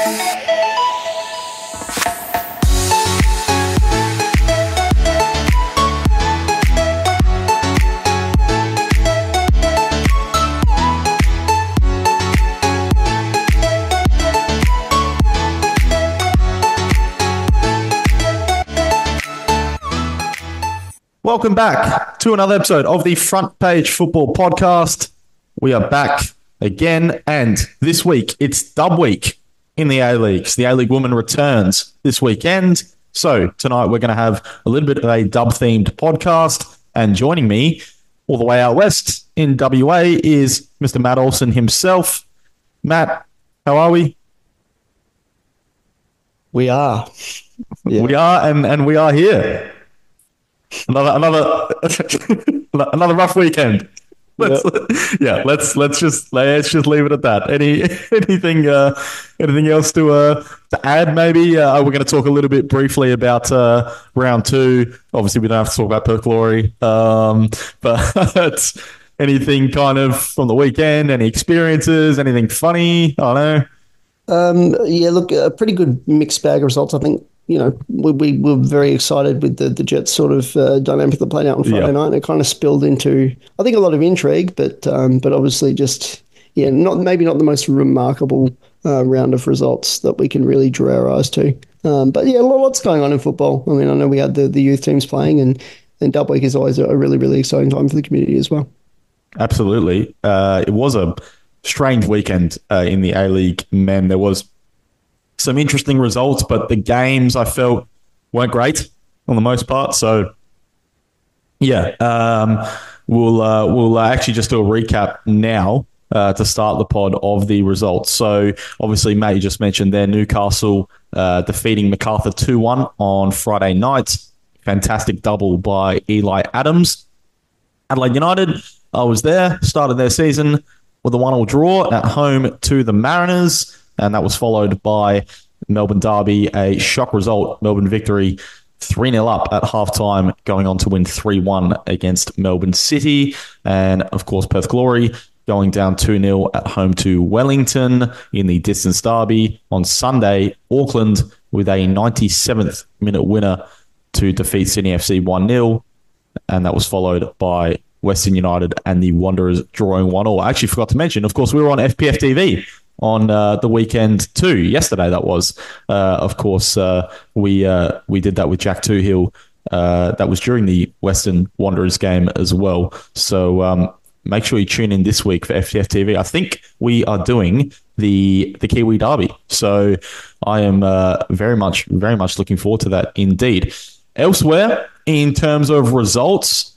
Welcome back to another episode of the Front Page Football Podcast. We are back again, and this week it's dub week in the A-Leagues. The A-League Women returns this weekend, so tonight we're going to have a little bit of a dub-themed podcast, and joining me all the way out west in WA is Mr. Matt Olsen himself. Matt, how are we? We are. Yeah. We are, and we are here. Another rough weekend. Let's just leave it at that. Anything else to add? Maybe we're going to talk a little bit briefly about round 2. Obviously, we don't have to talk about Perth Glory, but anything kind of from the weekend? Any experiences? Anything funny? I don't know. Look, a pretty good mixed bag of results. I think, you know, we were very excited with the Jets sort of dynamic that played out on Friday night, and it kind of spilled into, I think, a lot of intrigue, but obviously just, not the most remarkable round of results that we can really draw our eyes to. Lots going on in football. I mean, I know we had the youth teams playing, and Dub Week is always a really, really exciting time for the community as well. Absolutely. It was a strange weekend in the A-League men. There was some interesting results, but the games I felt weren't great on the most part. So, we'll actually just do a recap now to start the pod of the results. So, obviously, Matt, you just mentioned there, Newcastle defeating Macarthur 2-1 on Friday night. Fantastic double by Eli Adams. Adelaide United, I was there, started their season with a 1-1 draw at home to the Mariners. And that was followed by Melbourne Derby, a shock result. Melbourne victory 3-0 up at halftime, going on to win 3-1 against Melbourne City. And, of course, Perth Glory going down 2-0 at home to Wellington in the distance derby. On Sunday, Auckland with a 97th minute winner to defeat Sydney FC 1-0. And that was followed by Western United and the Wanderers drawing 1-1. I actually forgot to mention, of course, we were on FPF TV on the weekend too. Yesterday, that was. Of course, we did that with Jack Toohill. That was during the Western Wanderers game as well. So make sure you tune in this week for FPF TV. I think we are doing the Kiwi Derby. So I am very much looking forward to that indeed. Elsewhere, in terms of results,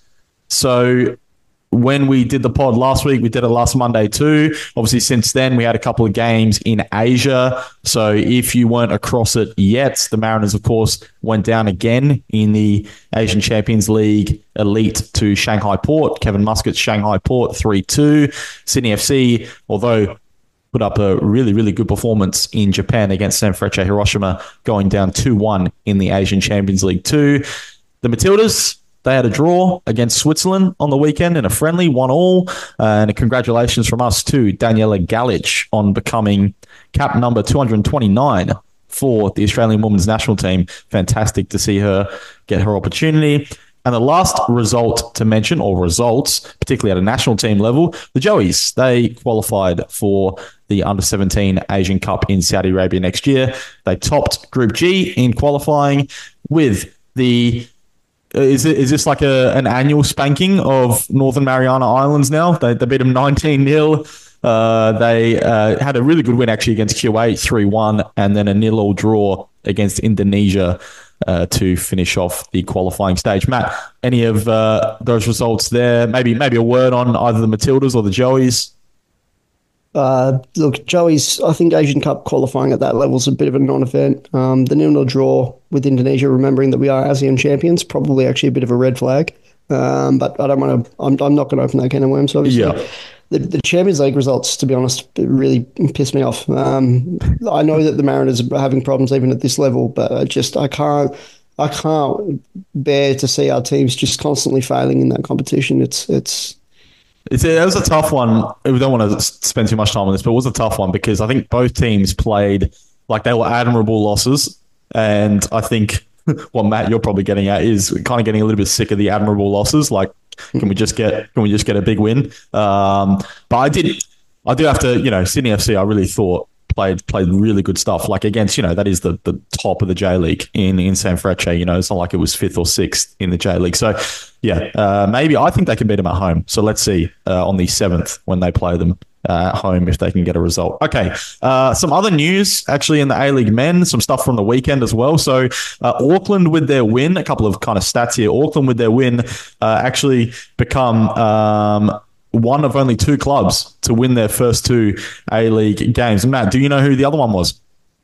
so when we did the pod last week, we did it last Monday too. Obviously, since then, we had a couple of games in Asia. So if you weren't across it yet, the Mariners, of course, went down again in the Asian Champions League Elite to Shanghai Port. Kevin Muscat's Shanghai Port 3-2. Sydney FC, although put up a really, really good performance in Japan against Sanfrecce Hiroshima, going down 2-1 in the Asian Champions League 2. The Matildas, they had a draw against Switzerland on the weekend in a friendly 1-1. And congratulations from us to Daniela Galic on becoming cap number 229 for the Australian women's national team. Fantastic to see her get her opportunity. And the last result to mention, or results, particularly at a national team level, the Joeys, they qualified for the Under-17 Asian Cup in Saudi Arabia next year. They topped Group G in qualifying with the... Is this like an annual spanking of Northern Mariana Islands now? They beat them 19-0. They had a really good win actually against Kuwait 3-1, and then a 0-0 draw against Indonesia to finish off the qualifying stage. Matt, any of those results there? Maybe a word on either the Matildas or the Joeys? Look, Joeys, I think Asian Cup qualifying at that level is a bit of a non-event. The 0-0 draw with Indonesia, remembering that we are ASEAN champions, probably actually a bit of a red flag. But I don't want to. I'm not going to open that can of worms. Obviously, the Champions League results, to be honest, really pissed me off. I know that the Mariners are having problems even at this level, but I can't bear to see our teams just constantly failing in that competition. It was a tough one. We don't want to spend too much time on this, but it was a tough one because I think both teams played Like they were admirable losses. And I think what Matt, you're probably getting at is kind of getting a little bit sick of the admirable losses. Like, can we just get a big win? But I do have to, Sydney FC, I really thought played really good stuff. Like against, that is the top of the J League in San Frecce. It's not like it was fifth or sixth in the J League. So yeah, maybe I think they can beat them at home. So let's see on the 7th when they play them at home if they can get a result. Okay, some other news actually in the A-League men, some stuff from the weekend as well. So Auckland with their win, a couple of kind of stats here. Auckland with their win actually become one of only 2 clubs to win their first 2 A-League games. Matt, do you know who the other one was?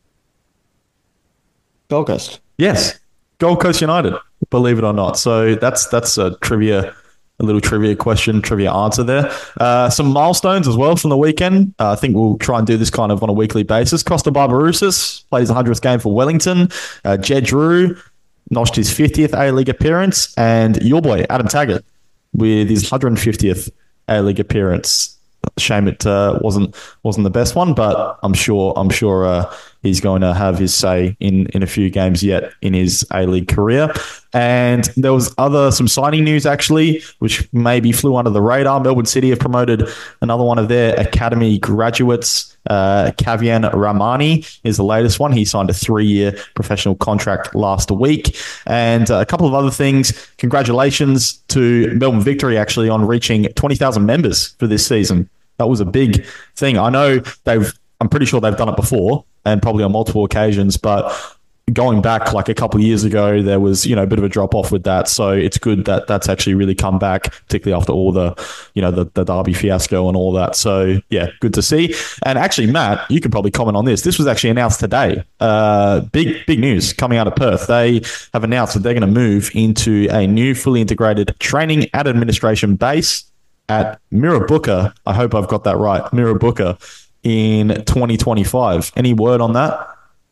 Gold Coast. Yes, Gold Coast United, believe it or not. So that's a little trivia question, trivia answer there. Some milestones as well from the weekend. I think we'll try and do this kind of on a weekly basis. Costa Barbarouses plays the 100th game for Wellington. Jed Drew notched his 50th A-League appearance. And your boy, Adam Taggart, with his 150th A-League appearance. Shame it wasn't the best one, but I'm sure he's going to have his say in a few games yet in his A-League career. And there was some signing news actually, which maybe flew under the radar. Melbourne City have promoted another one of their academy graduates. Kavian Ramani is the latest one. He signed a 3-year professional contract last week. And a couple of other things. Congratulations to Melbourne Victory actually on reaching 20,000 members for this season. That was a big thing. I know I'm pretty sure they've done it before and probably on multiple occasions, but going back like a couple of years ago, there was, a bit of a drop off with that. So it's good that that's actually really come back, particularly after all the Derby fiasco and all that. So yeah, good to see. And actually, Matt, you can probably comment on this. This was actually announced today. Big news coming out of Perth. They have announced that they're going to move into a new fully integrated training and administration base at Mirrabooka. I hope I've got that right. Mirrabooka in 2025. Any word on that?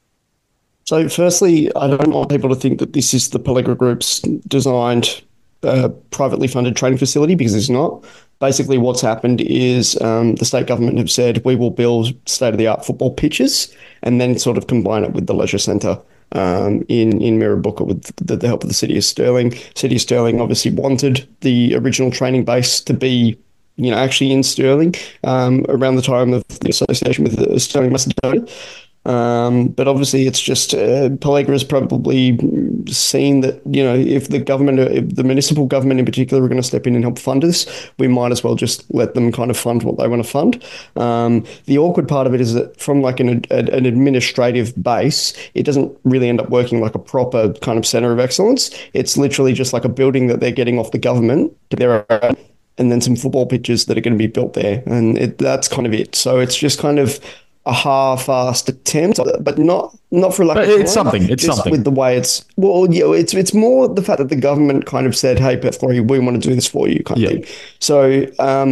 So firstly, I don't want people to think that this is the Pellegra Group's designed privately funded training facility, because it's not. Basically, what's happened is the state government have said we will build state-of-the-art football pitches and then sort of combine it with the leisure centre in Mirrabooka with the help of the City of Stirling. City of Stirling obviously wanted the original training base to be actually in Stirling around the time of the association with Stirling Macedonia. But obviously it's just Pellegra has probably seen that, if the government, if the municipal government in particular, are going to step in and help fund this, we might as well just let them kind of fund what they want to fund. The awkward part of it is that from like an administrative base, it doesn't really end up working like a proper kind of centre of excellence. It's literally just like a building that they're getting off the government to their own, and then some football pitches that are going to be built there. And that's kind of it. So it's just kind of a half-assed attempt, but not for lack of it's something. It's something with the way it's. Well, it's more the fact that the government kind of said, "Hey, Perth Glory, we want to do this for you," kind of thing. So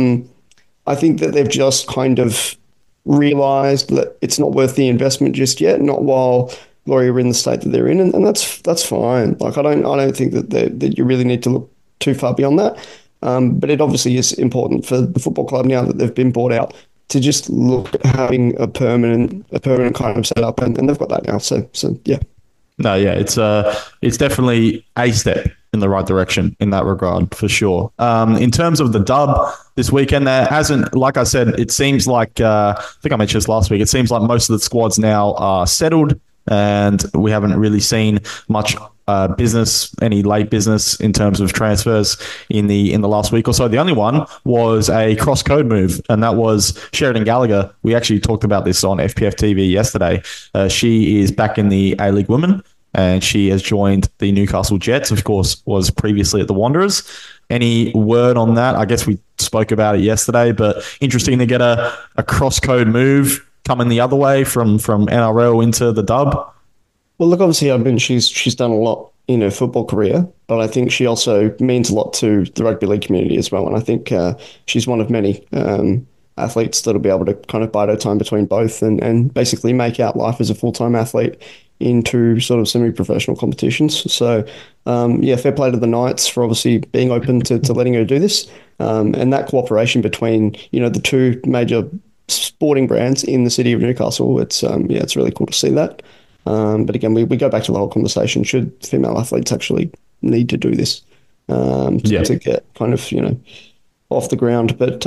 I think that they've just kind of realised that it's not worth the investment just yet, not while Glory are in the state that they're in, and that's fine. Like I don't think that you really need to look too far beyond that. But it obviously is important for the football club now that they've been bought out to just look at having a permanent kind of setup, and they've got that now. So yeah. No, yeah, it's definitely a step in the right direction in that regard for sure. In terms of the dub this weekend, there hasn't, like I said, it seems like I think I mentioned this last week. It seems like most of the squads now are settled, and we haven't really seen much any late business in terms of transfers in the last week or so. The only one was a cross code move, and that was Sheridan Gallagher. We actually talked about this on FPF TV yesterday. She is back in the A-League Women, and she has joined the Newcastle Jets. Of course, was previously at the Wanderers. Any word on that? I guess we spoke about it yesterday, but interesting to get a cross code move coming the other way from NRL into the dub. Well, look, obviously, I mean, she's done a lot in her football career, but I think she also means a lot to the rugby league community as well. And I think she's one of many athletes that'll be able to kind of bide her time between both and basically make out life as a full-time athlete into sort of semi-professional competitions. So, fair play to the Knights for obviously being open to letting her do this. And that cooperation between, the two major sporting brands in the city of Newcastle. It's it's really cool to see that. But again, we go back to the whole conversation. Should female athletes actually need to do this to get kind of, off the ground? But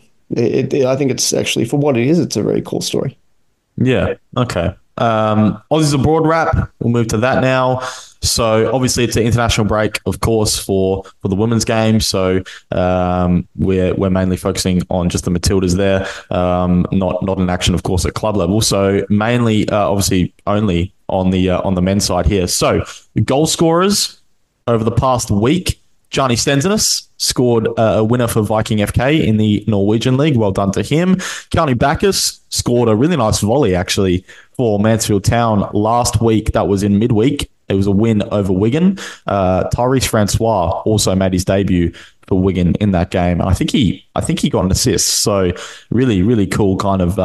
I think it's actually, for what it is, it's a very cool story. Yeah. Okay. Aussies abroad wrap. We'll move to that now. So obviously it's an international break, of course, for the women's game. So we're mainly focusing on just the Matildas there, not in action, of course, at club level. So mainly, obviously, only on the men's side here. So goal scorers over the past week. Gianni Stensness scored a winner for Viking FK in the Norwegian League. Well done to him. Keanu Bacchus scored a really nice volley, actually, for Mansfield Town last week. That was in midweek. It was a win over Wigan. Tyrese Francois also made his debut for Wigan in that game. I think he got an assist. So really, really cool kind of,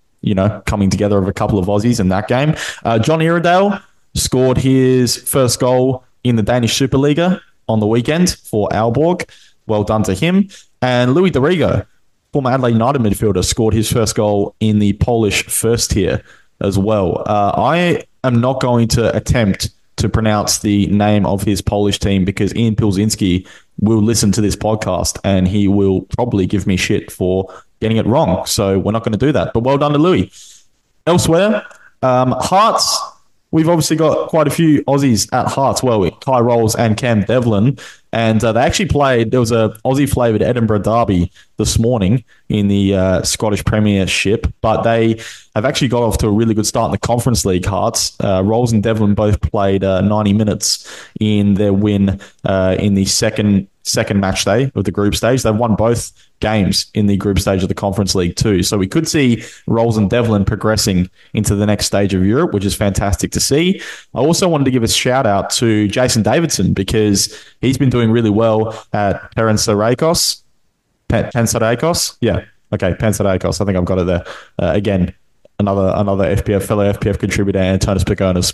coming together of a couple of Aussies in that game. John Iredale scored his first goal in the Danish Superliga on the weekend for Aalborg. Well done to him. And Louis Dorigo, former Adelaide United midfielder, scored his first goal in the Polish first tier as well. I am not going to attempt to pronounce the name of his Polish team because Ian Pilzinski will listen to this podcast and he will probably give me shit for getting it wrong. So we're not going to do that. But well done to Louis. Elsewhere, Hearts. We've obviously got quite a few Aussies at Hearts. Well, Kai Rolls and Cam Devlin. And they actually played, there was a Aussie-flavoured Edinburgh derby this morning in the Scottish Premiership, but they have actually got off to a really good start in the Conference League, Hearts. Rolls and Devlin both played 90 minutes in their win in the second match day of the group stage. They've won both games in the group stage of the Conference League too. So we could see Rolls and Devlin progressing into the next stage of Europe, which is fantastic to see. I also wanted to give a shout out to Jason Davidson because he's been doing really well at Panathinaikos. Panathinaikos? Yeah. Okay, Panathinaikos. I think I've got it there. Again, another fellow FPF contributor, Antonis Pagonis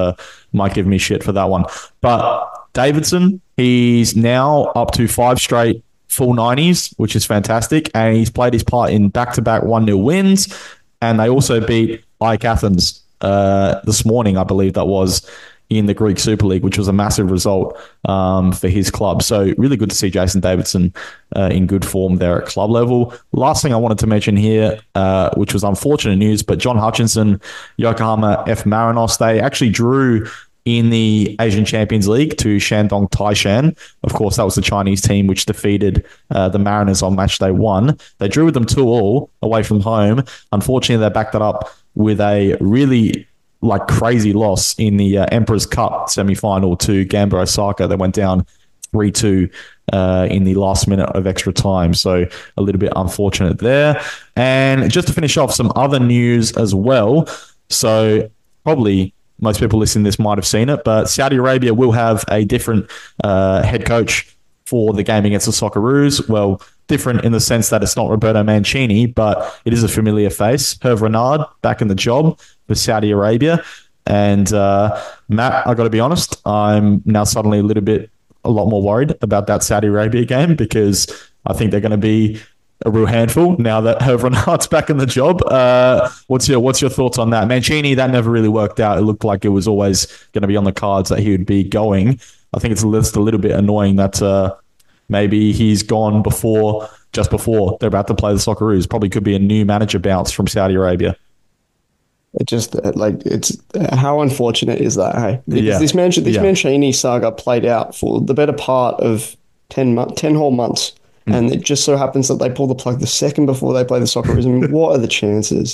might give me shit for that one. But Davidson, he's now up to 5 straight full 90s, which is fantastic. And he's played his part in back-to-back 1-0 wins. And they also beat AEK Athens this morning, I believe that was, in the Greek Super League, which was a massive result for his club. So really good to see Jason Davidson in good form there at club level. Last thing I wanted to mention here, which was unfortunate news, but John Hutchinson, Yokohama F. Marinos, they actually drew in the Asian Champions League to Shandong Taishan. Of course, that was the Chinese team which defeated the Mariners on match day 1. They drew with them 2-2 away from home. Unfortunately, they backed that up with a really crazy loss in the Emperor's Cup semi-final to Gamba Osaka. They went down 3-2 in the last minute of extra time. So a little bit unfortunate there. And just to finish off, some other news as well. So probably most people listening to this might have seen it, but Saudi Arabia will have a different head coach for the game against the Socceroos. Well, different in the sense that it's not Roberto Mancini, but it is a familiar face. Hervé Renard back in the job for Saudi Arabia. And Matt, I got to be honest, I'm now suddenly a lot more worried about that Saudi Arabia game because I think they're going to be a real handful now that Hervé Renard's back in the job. What's your thoughts on that? Mancini, that never really worked out. It looked like it was always going to be on the cards that he would be going. I think it's just a little bit annoying that maybe he's gone just before they're about to play the Socceroos. Probably could be a new manager bounce from Saudi Arabia. It just it's how unfortunate is that? Hey, because this Mancini saga played out for the better part of 10 whole months. And it just so happens that they pull the plug the second before they play the Socceroos. I mean, what are the chances,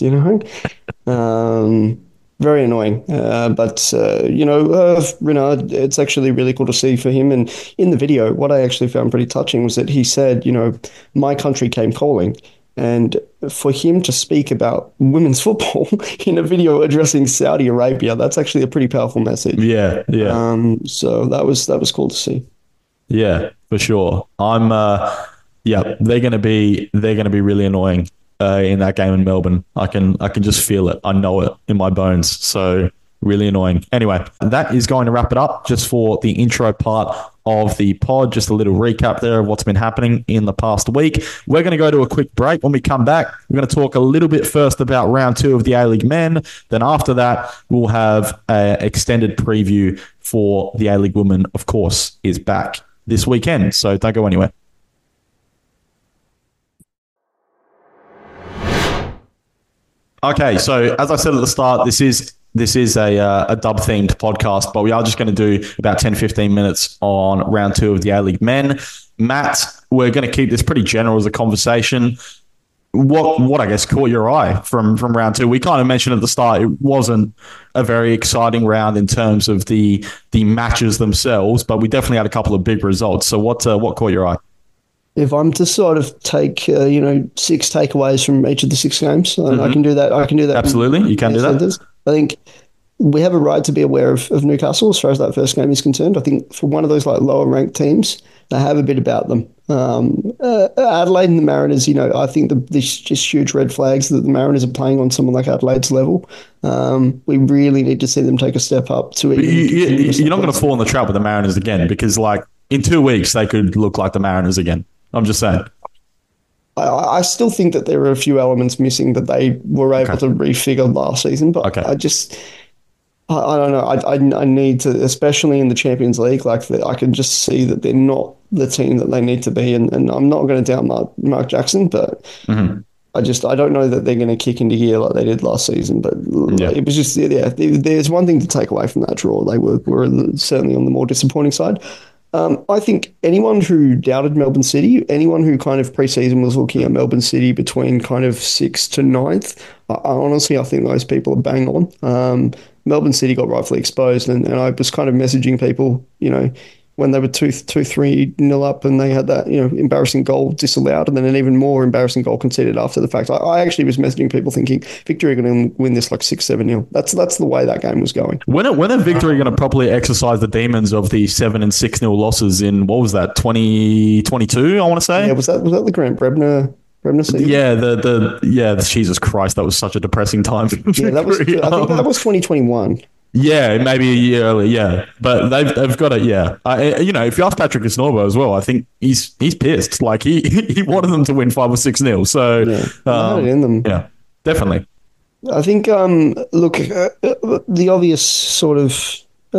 Very annoying. But Renard, it's actually really cool to see for him. And in the video, what I actually found pretty touching was that he said, my country came calling. And for him to speak about women's football in a video addressing Saudi Arabia, that's actually a pretty powerful message. Yeah. So that was cool to see. Yeah, for sure. They're going to be really annoying in that game in Melbourne. I can just feel it. I know it in my bones. So Really annoying. Anyway, that is going to wrap it up just for the intro part of the pod. Just a little recap there of what's been happening in the past week. We're going to go to a quick break. When we come back, we're going to talk a little bit first about round 2 of the A-League men. Then after that, we'll have an extended preview for the A-League women, of course, is back this weekend. So don't go anywhere. Okay, so as I said at the start, this is a dub-themed podcast, but we are just going to do about 10, 15 minutes on round 2 of the A-League men. Matt, we're going to keep this pretty general as a conversation. What I guess caught your eye from round 2? We kind of mentioned at the start it wasn't a very exciting round in terms of the matches themselves, but we definitely had a couple of big results. So what caught your eye? If I'm to sort of take, 6 takeaways from each of the 6 games, I can do that. Absolutely, you can do that. I think we have a right to be aware of Newcastle as far as that first game is concerned. I think for one of those like lower ranked teams, they have a bit about them. Adelaide and the Mariners, I think there's just huge red flags that the Mariners are playing on someone like Adelaide's level. We really need to see them take a step up to it. You're not going to fall in the trap with the Mariners again because like in 2 weeks they could look like the Mariners again. I'm just saying. I still think that there are a few elements missing that they were able to refigure last season, but I don't know. I need to, especially in the Champions League, I can just see that they're not the team that they need to be, and I'm not going to doubt Mark Jackson, but I don't know that they're going to kick into gear like they did last season. But it was just there's one thing to take away from that draw. They were certainly on the more disappointing side. I think anyone who doubted Melbourne City, anyone who kind of pre-season was looking at Melbourne City between kind of 6th to 9th, honestly, I think those people are bang on. Melbourne City got rightfully exposed, and I was kind of messaging people, when they were 2-3-0 up and they had that, embarrassing goal disallowed and then an even more embarrassing goal conceded after the fact. I actually was messaging people thinking Victory are going to win this like 6-7-0. That's the way that game was going. When are Victory going to properly exercise the demons of the 7 and 6-0 losses in, what was that, 2022, I want to say? Yeah, was that the Grant Brebner season? Yeah, Jesus Christ, that was such a depressing time. Yeah, I think that was 2021. Yeah, maybe a year early. Yeah, but they've got it. Yeah, if you ask Patrick Snorbo as well, I think he's pissed. Like he wanted them to win 5 or 6-0. So they had it in them. Yeah, definitely. I think the obvious sort of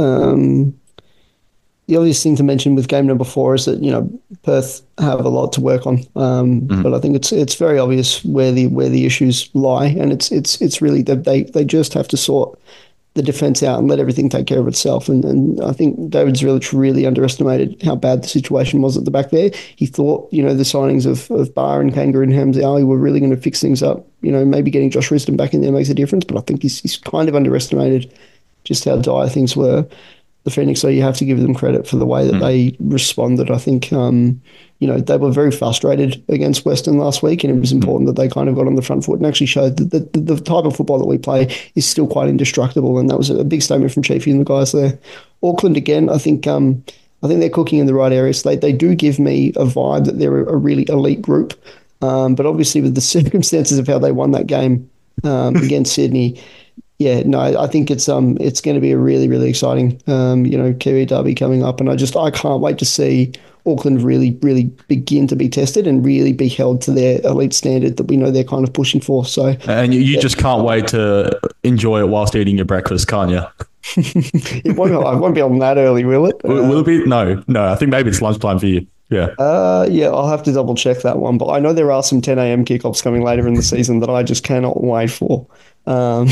the obvious thing to mention with game number 4 is that Perth have a lot to work on, but I think it's very obvious where the issues lie, and it's really that they just have to sort the defence out and let everything take care of itself. And I think David Zrilic really underestimated how bad the situation was at the back there. He thought, the signings of Barr and Kanga and Hamza Ali were really going to fix things up. Maybe getting Josh Risdon back in there makes a difference, but I think he's kind of underestimated just how dire things were. The Phoenix, so you have to give them credit for the way that they responded. I think, they were very frustrated against Western last week, and it was important that they kind of got on the front foot and actually showed that the type of football that we play is still quite indestructible, and that was a big statement from Chiefy and the guys there. Auckland, again, I think they're cooking in the right areas. They do give me a vibe that they're a really elite group, but obviously with the circumstances of how they won that game against Sydney, yeah, no, I think it's going to be a really, really exciting, Kiwi derby coming up, and I can't wait to see Auckland really, really begin to be tested and really be held to their elite standard that we know they're kind of pushing for. So, and you just can't wait to enjoy it whilst eating your breakfast, can't you? It won't be on that early, will it? Will it be? No. I think maybe it's lunchtime for you. Yeah. I'll have to double check that one, but I know there are some 10 a.m. kickoffs coming later in the season that I just cannot wait for. Your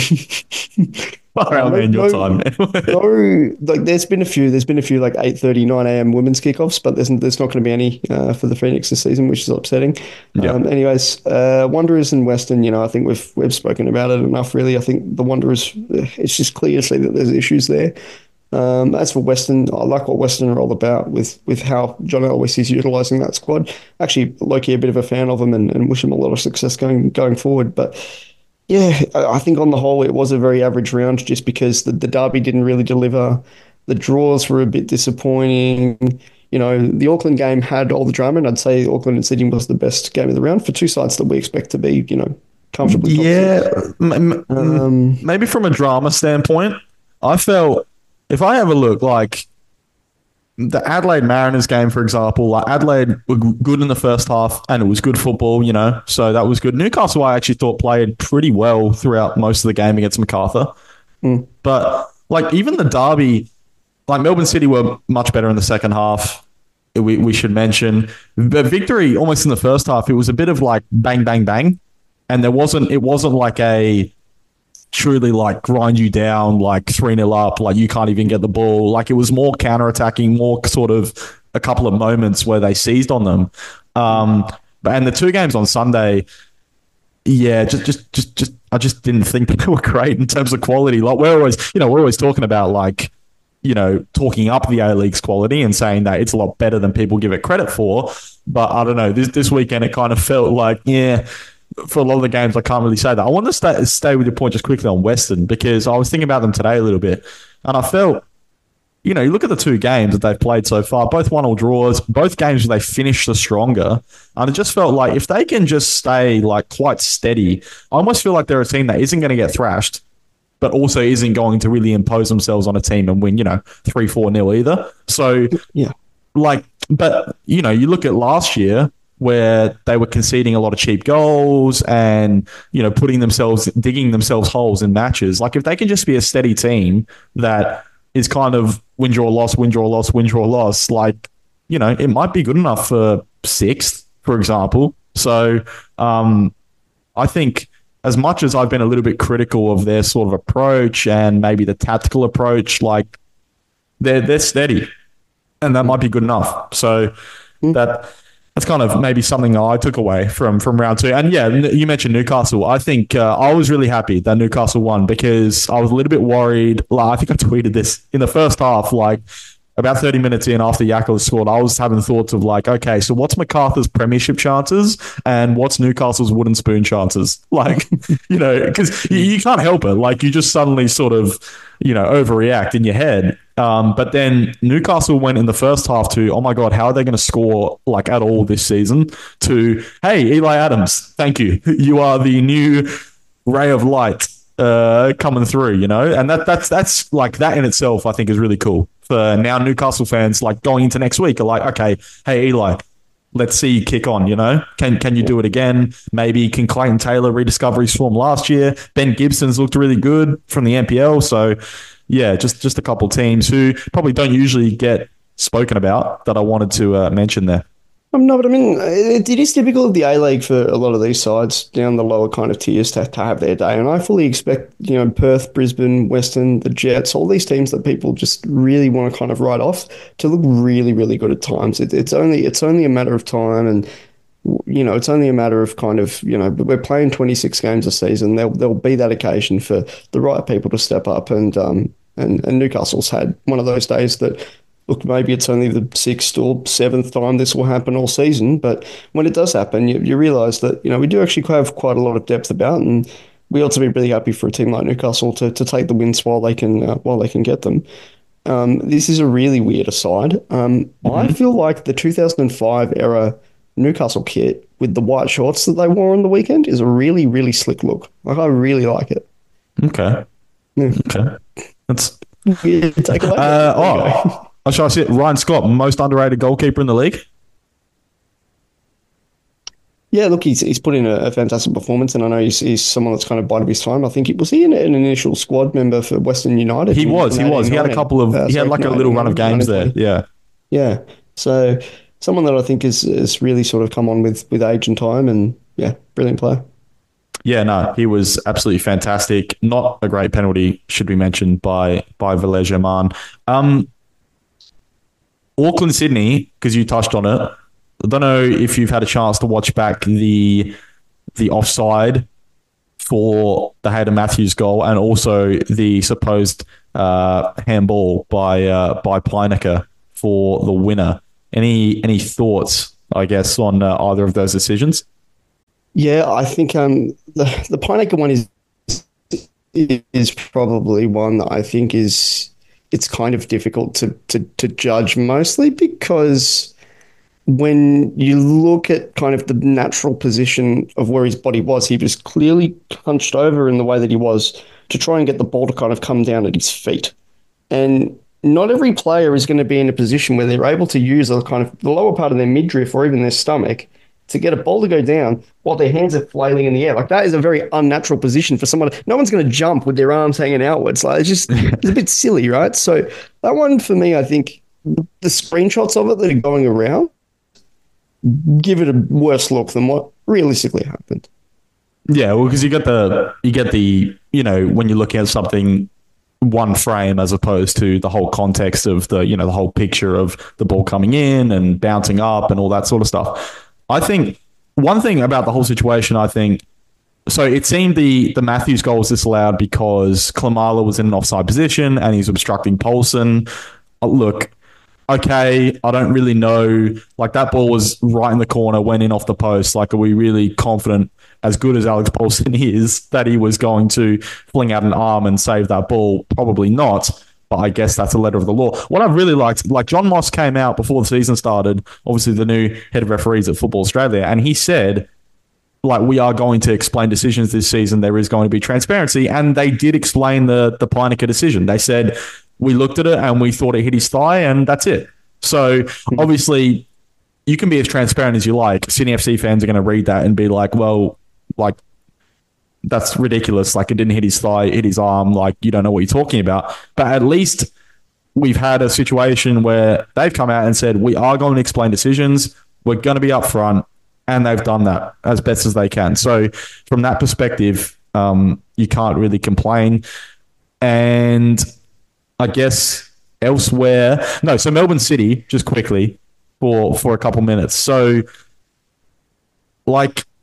time. There's been a few like 8:30, 9 a.m. women's kickoffs, but there's not going to be any for the Phoenix this season, which is upsetting. Anyways, Wanderers and Western, I think we've spoken about it enough, really. I think the Wanderers, it's just clear to see that there's issues there. As for Western, I like what Western are all about with how John Elwes is utilising that squad. Actually, Loki, a bit of a fan of him and wish him a lot of success going forward. But yeah, I think on the whole it was a very average round just because the derby didn't really deliver. The draws were a bit disappointing. The Auckland game had all the drama, and I'd say Auckland and Sydney was the best game of the round for two sides that we expect to be, comfortably. Yeah, maybe from a drama standpoint, I felt if I have a look, like the Adelaide Mariners game, for example, like Adelaide were good in the first half and it was good football, so that was good. Newcastle, I actually thought played pretty well throughout most of the game against Macarthur. Mm. But like even the derby, like Melbourne City were much better in the second half. We should mention the victory almost in the first half. It was a bit of like bang, bang, bang. And it wasn't like a truly like grind you down, like 3-0 up, like you can't even get the ball. Like it was more counter-attacking, more sort of a couple of moments where they seized on them. And the two games on Sunday, yeah, just I just didn't think they were great in terms of quality. Like we're always talking about like, talking up the A-League's quality and saying that it's a lot better than people give it credit for. But I don't know, this weekend it kind of felt like, yeah, for a lot of the games, I can't really say that. I want to stay with your point just quickly on Western because I was thinking about them today a little bit, and I felt, you look at the two games that they've played so far, both 1-1 draws, both games where they finished the stronger, and it just felt like if they can just stay like quite steady, I almost feel like they're a team that isn't going to get thrashed, but also isn't going to really impose themselves on a team and win, 3-4-0 either. So, Yeah. But you look at last year where they were conceding a lot of cheap goals and, digging themselves holes in matches. Like if they can just be a steady team that is kind of win, draw, loss, win, draw, loss, win, draw, loss, like, it might be good enough for sixth, for example. So I think as much as I've been a little bit critical of their sort of approach and maybe the tactical approach, like they're steady and that might be good enough. So that's kind of maybe something I took away from round two. And yeah, you mentioned Newcastle. I think I was really happy that Newcastle won because I was a little bit worried. Like, I think I tweeted this in the first half, like about 30 minutes in after Yakula scored, I was having thoughts of like, okay, so what's Macarthur's premiership chances and what's Newcastle's wooden spoon chances? Like, because you can't help it. Like you just suddenly sort of, overreact in your head. But then Newcastle went in the first half to, oh my God, how are they going to score like at all this season? To, hey, Eli Adams, thank you. You are the new ray of light coming through, and that's like that in itself, I think is really cool for now Newcastle fans, like going into next week are like, okay, hey, Eli, let's see you kick on, Can you do it again? Maybe can Clayton Taylor rediscover his form last year? Ben Gibson's looked really good from the NPL. So, yeah, just a couple teams who probably don't usually get spoken about that I wanted to mention there. No, but I mean, it is typical of the A-League for a lot of these sides down the lower kind of tiers to have their day. And I fully expect, Perth, Brisbane, Western, the Jets, all these teams that people just really want to kind of write off to look really, really good at times. It's only a matter of time, and it's only a matter of kind of, we're playing 26 games a season. There'll be that occasion for the right people to step up, and Newcastle's had one of those days that. Look, maybe it's only the sixth or seventh time this will happen all season, but when it does happen, you realise that we do actually have quite a lot of depth about, and we ought to be really happy for a team like Newcastle to take the wins while they can get them. This is a really weird aside. I feel like the 2005 era Newcastle kit with the white shorts that they wore on the weekend is a really, really slick look. Like I really like it. Okay. Yeah. Okay. That's weird takeaway. I shall see it. Ryan Scott, most underrated goalkeeper in the league. Yeah, look, he's put in a fantastic performance, and I know he's someone that's kind of bided his time. I think was he an initial squad member for Western United? He was. He had a couple of. He had like a little run of games there. Yeah. Yeah. So someone that I think is really sort of come on with age and time, and yeah, brilliant player. Yeah, no, he was absolutely fantastic. Not a great penalty, should be mentioned by Village Germain. Auckland, Sydney, because you touched on it. I don't know if you've had a chance to watch back the offside for the Hayden Matthews goal and also the supposed handball by Pleinecker for the winner. Any thoughts, I guess, on either of those decisions? Yeah, I think the Pleinecker one is probably one that I think it's kind of difficult to judge, mostly because when you look at kind of the natural position of where his body was, he was clearly hunched over in the way that he was to try and get the ball to kind of come down at his feet. And not every player is going to be in a position where they're able to use a kind of the lower part of their midriff or even their stomach to get a ball to go down while their hands are flailing in the air. Like that is a very unnatural position for someone. No one's going to jump with their arms hanging outwards. Like it's a bit silly, right? So that one for me, I think the screenshots of it that are going around give it a worse look than what realistically happened. Yeah, well, because you get the when you're looking at something one frame as opposed to the whole context of the whole picture of the ball coming in and bouncing up and all that sort of stuff. I think one thing about the whole situation, so it seemed the Matthews goal was disallowed because Klimala was in an offside position and he's obstructing Poulsen. Look, okay, I don't really know. Like that ball was right in the corner, went in off the post. Like, are we really confident, as good as Alex Poulsen is, that he was going to fling out an arm and save that ball? Probably not. But I guess that's a letter of the law. What I've really liked, like John Moss came out before the season started, obviously the new head of referees at Football Australia, and he said, like, we are going to explain decisions this season. There is going to be transparency. And they did explain the Peinica decision. They said, we looked at it and we thought it hit his thigh and that's it. So obviously you can be as transparent as you like. Sydney FC fans are going to read that and be like, well, like, that's ridiculous. Like, it didn't hit his thigh, it hit his arm. Like, you don't know what you're talking about. But at least we've had a situation where they've come out and said, we are going to explain decisions. We're going to be upfront. And they've done that as best as they can. So from that perspective, you can't really complain. And I guess elsewhere, no, so Melbourne City, just quickly for a couple minutes. So like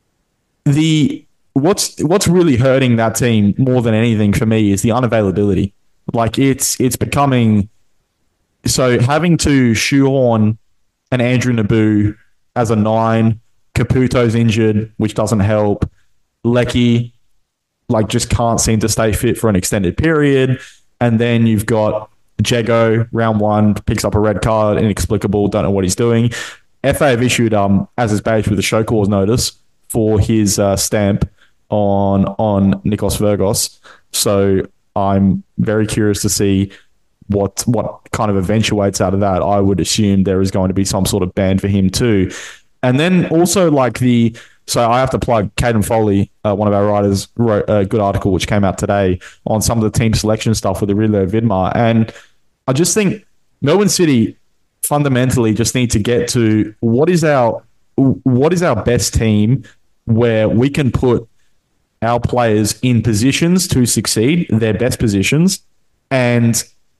what's really hurting that team more than anything for me is the unavailability. Like it's becoming, so having to shoehorn an Andrew Naboo as a 9, Caputo's injured, which doesn't help. Lecky, like, just can't seem to stay fit for an extended period. And then you've got Jago, round 1, picks up a red card, inexplicable, don't know what he's doing. FA have issued as is badge with a show cause notice for his stamp on Nikos Virgos. So I'm very curious to see what kind of eventuates out of that. I would assume there is going to be some sort of ban for him too. And then also so I have to plug Caden Foley, one of our writers, wrote a good article which came out today on some of the team selection stuff with Aurelio Vidmar. And I just think Melbourne City fundamentally just need to get to what is our best team where we can put our players in positions to succeed, their best positions. And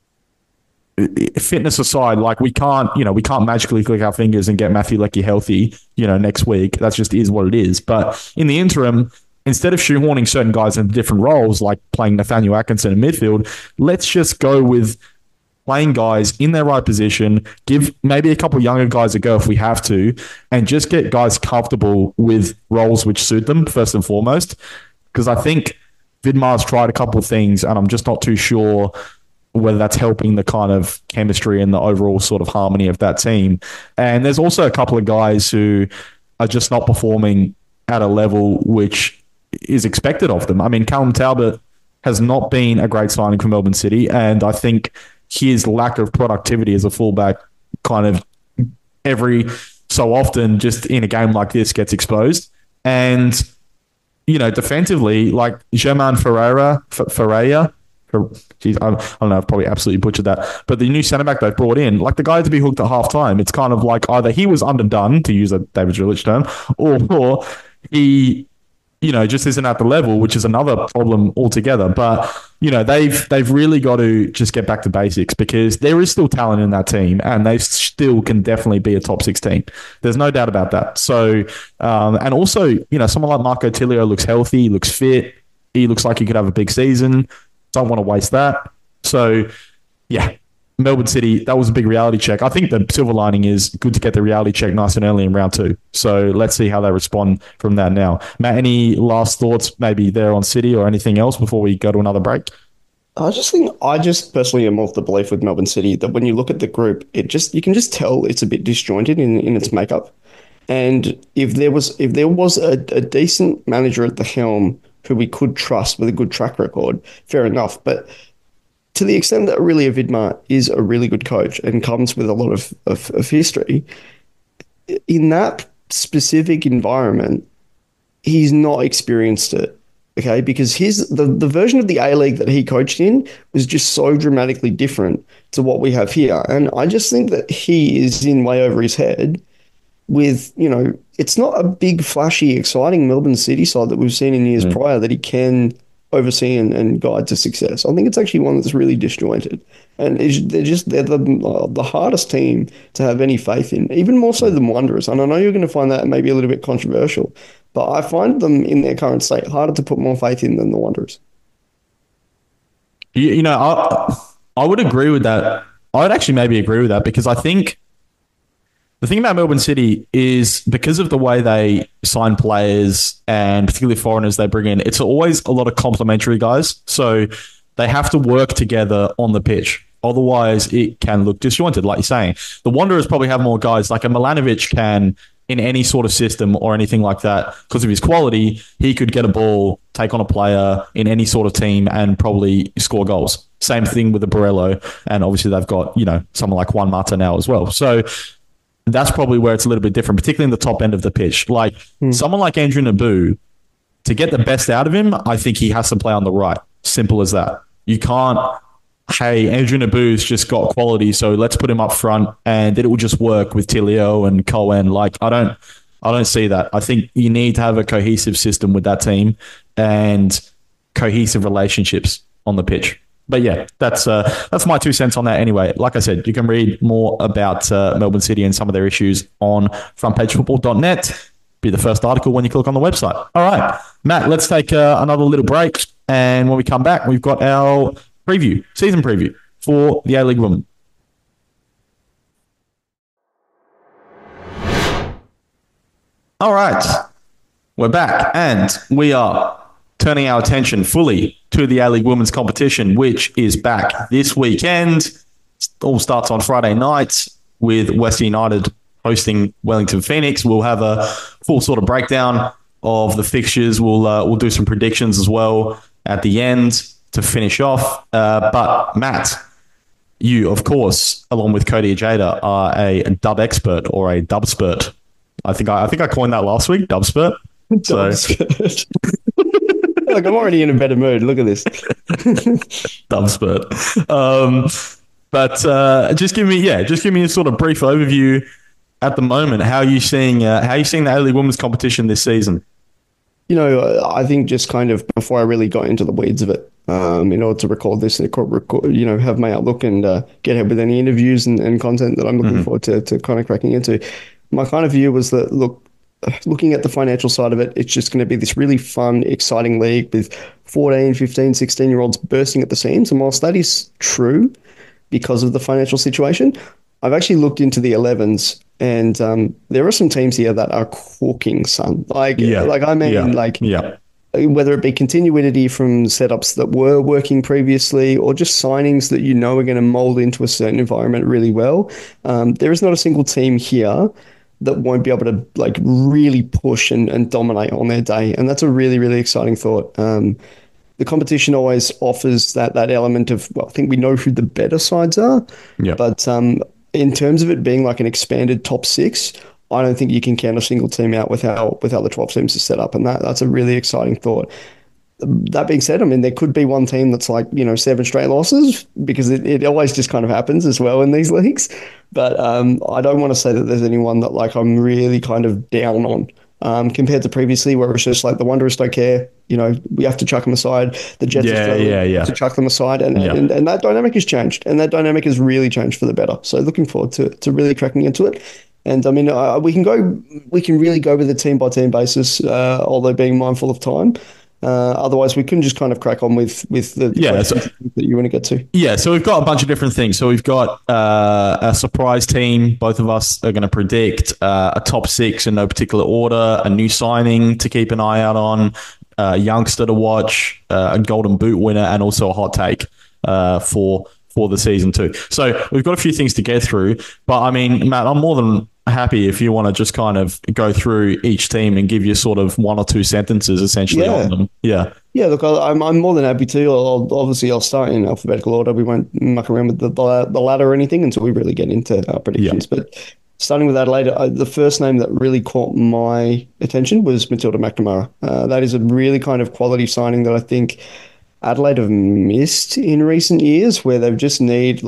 fitness aside, like we can't magically click our fingers and get Matthew Leckie healthy, next week. That just is what it is. But in the interim, instead of shoehorning certain guys into different roles, like playing Nathaniel Atkinson in midfield, let's just go with playing guys in their right position, give maybe a couple younger guys a go if we have to, and just get guys comfortable with roles which suit them first and foremost. Because I think Vidmar's tried a couple of things and I'm just not too sure whether that's helping the kind of chemistry and the overall sort of harmony of that team. And there's also a couple of guys who are just not performing at a level which is expected of them. I mean, Callum Talbot has not been a great signing for Melbourne City, and I think his lack of productivity as a fullback kind of every so often just in a game like this gets exposed. And, defensively, like German Ferreira, geez, I don't know, I've probably absolutely butchered that. But the new centre back they've brought in, like the guy had to be hooked at half time. It's kind of like either he was underdone, to use a David Drillich term, or he, just isn't at the level, which is another problem altogether. But, they've really got to just get back to basics because there is still talent in that team and they still can definitely be a top 6 team. There's no doubt about that. So, and also, someone like Marco Tilio looks healthy, looks fit. He looks like he could have a big season. Don't want to waste that. So, yeah, Melbourne City, that was a big reality check. I think the silver lining is good to get the reality check nice and early in round 2. So let's see how they respond from that now. Matt, any last thoughts maybe there on City or anything else before we go to another break? I just personally am of the belief with Melbourne City that when you look at the group, you can just tell it's a bit disjointed in its makeup. And if there was a decent manager at the helm who we could trust with a good track record, fair enough. But to the extent that Aurelia Vidmar is a really good coach and comes with a lot of history, in that specific environment, he's not experienced it. Okay, because the version of the A-League that he coached in was just so dramatically different to what we have here. And I just think that he is in way over his head with, it's not a big, flashy, exciting Melbourne City side that we've seen in years prior that he can oversee and guide to success. I think it's actually one that's really disjointed. And they're the hardest team to have any faith in, even more so than Wanderers. And I know you're going to find that maybe a little bit controversial, but I find them in their current state harder to put more faith in than the Wanderers. I would agree with that. I would actually maybe agree with that because I think the thing about Melbourne City is because of the way they sign players and particularly foreigners they bring in, it's always a lot of complimentary guys. So they have to work together on the pitch. Otherwise, it can look disjointed, like you're saying. The Wanderers probably have more guys. Like a Milanovic can, in any sort of system or anything like that, because of his quality, he could get a ball, take on a player in any sort of team and probably score goals. Same thing with the Borello. And obviously they've got, someone like Juan Mata now as well. So that's probably where it's a little bit different, particularly in the top end of the pitch. Like someone like Andrew Naboo, to get the best out of him, I think he has to play on the right. Simple as that. You can't, hey, Andrew Naboo's just got quality, so let's put him up front and it will just work with Tilio and Cohen. Like, I don't see that. I think you need to have a cohesive system with that team and cohesive relationships on the pitch. But yeah, that's my 2 cents on that anyway. Like I said, you can read more about Melbourne City and some of their issues on frontpagefootball.net. Be the first article when you click on the website. All right, Matt, let's take another little break. And when we come back, we've got our season preview for the A-League Women. All right, we're back and we are turning our attention fully to the A-League Women's competition, which is back this weekend. It all starts on Friday night with Western United hosting Wellington Phoenix. We'll have a full sort of breakdown of the fixtures. We'll do some predictions as well at the end to finish off. But Matt, you, of course, along with Cody Ajada, are a dub expert or a dubspert. I think I coined that last week, dubspert. Dubspert. Look, I'm already in a better mood. Look at this. Dubspert. But just give me a sort of brief overview at the moment. How are you seeing the A-League Women's competition this season? I think just kind of before I really got into the weeds of it, in order to record this and have my outlook and get ahead with any interviews and content that I'm looking forward to kind of cracking into. My kind of view was that, looking at the financial side of it, it's just going to be this really fun, exciting league with 14, 15, 16-year-olds bursting at the seams. And whilst that is true because of the financial situation, I've actually looked into the 11s and there are some teams here that are cooking, son. Whether it be continuity from setups that were working previously or just signings that are going to mold into a certain environment really well. There is not a single team here that won't be able to really push and dominate on their day. And that's a really, really exciting thought. The competition always offers that element of, I think we know who the better sides are. Yeah. But in terms of it being like an expanded top 6, I don't think you can count a single team out with how the 12 teams are set up. And that's a really exciting thought. That being said, I mean, there could be one team that's 7 straight losses because it always just kind of happens as well in these leagues. But I don't want to say that there's anyone that I'm really kind of down on compared to previously where it's just the Wanderers don't care. We have to chuck them aside. The Jets to chuck them aside. And that dynamic has changed. And that dynamic has really changed for the better. So looking forward to really cracking into it. And I mean, we can really go with a team by team basis, although being mindful of time. Otherwise, we can just kind of crack on with the questions that you want to get to. Yeah, so we've got a bunch of different things. So we've got a surprise team. Both of us are going to predict a top 6 in no particular order, a new signing to keep an eye out on, a youngster to watch, a golden boot winner, and also a hot take for for the season too. So we've got a few things to get through. But I mean, Matt, I'm more than happy if you want to just kind of go through each team and give you sort of one or two sentences essentially on them. Yeah. Yeah, look, I'm more than happy to. I'll start in alphabetical order. We won't muck around with the ladder or anything until we really get into our predictions. Yeah. But starting with Adelaide, the first name that really caught my attention was Matilda McNamara. That is a really kind of quality signing that I think Adelaide have missed in recent years, where they just need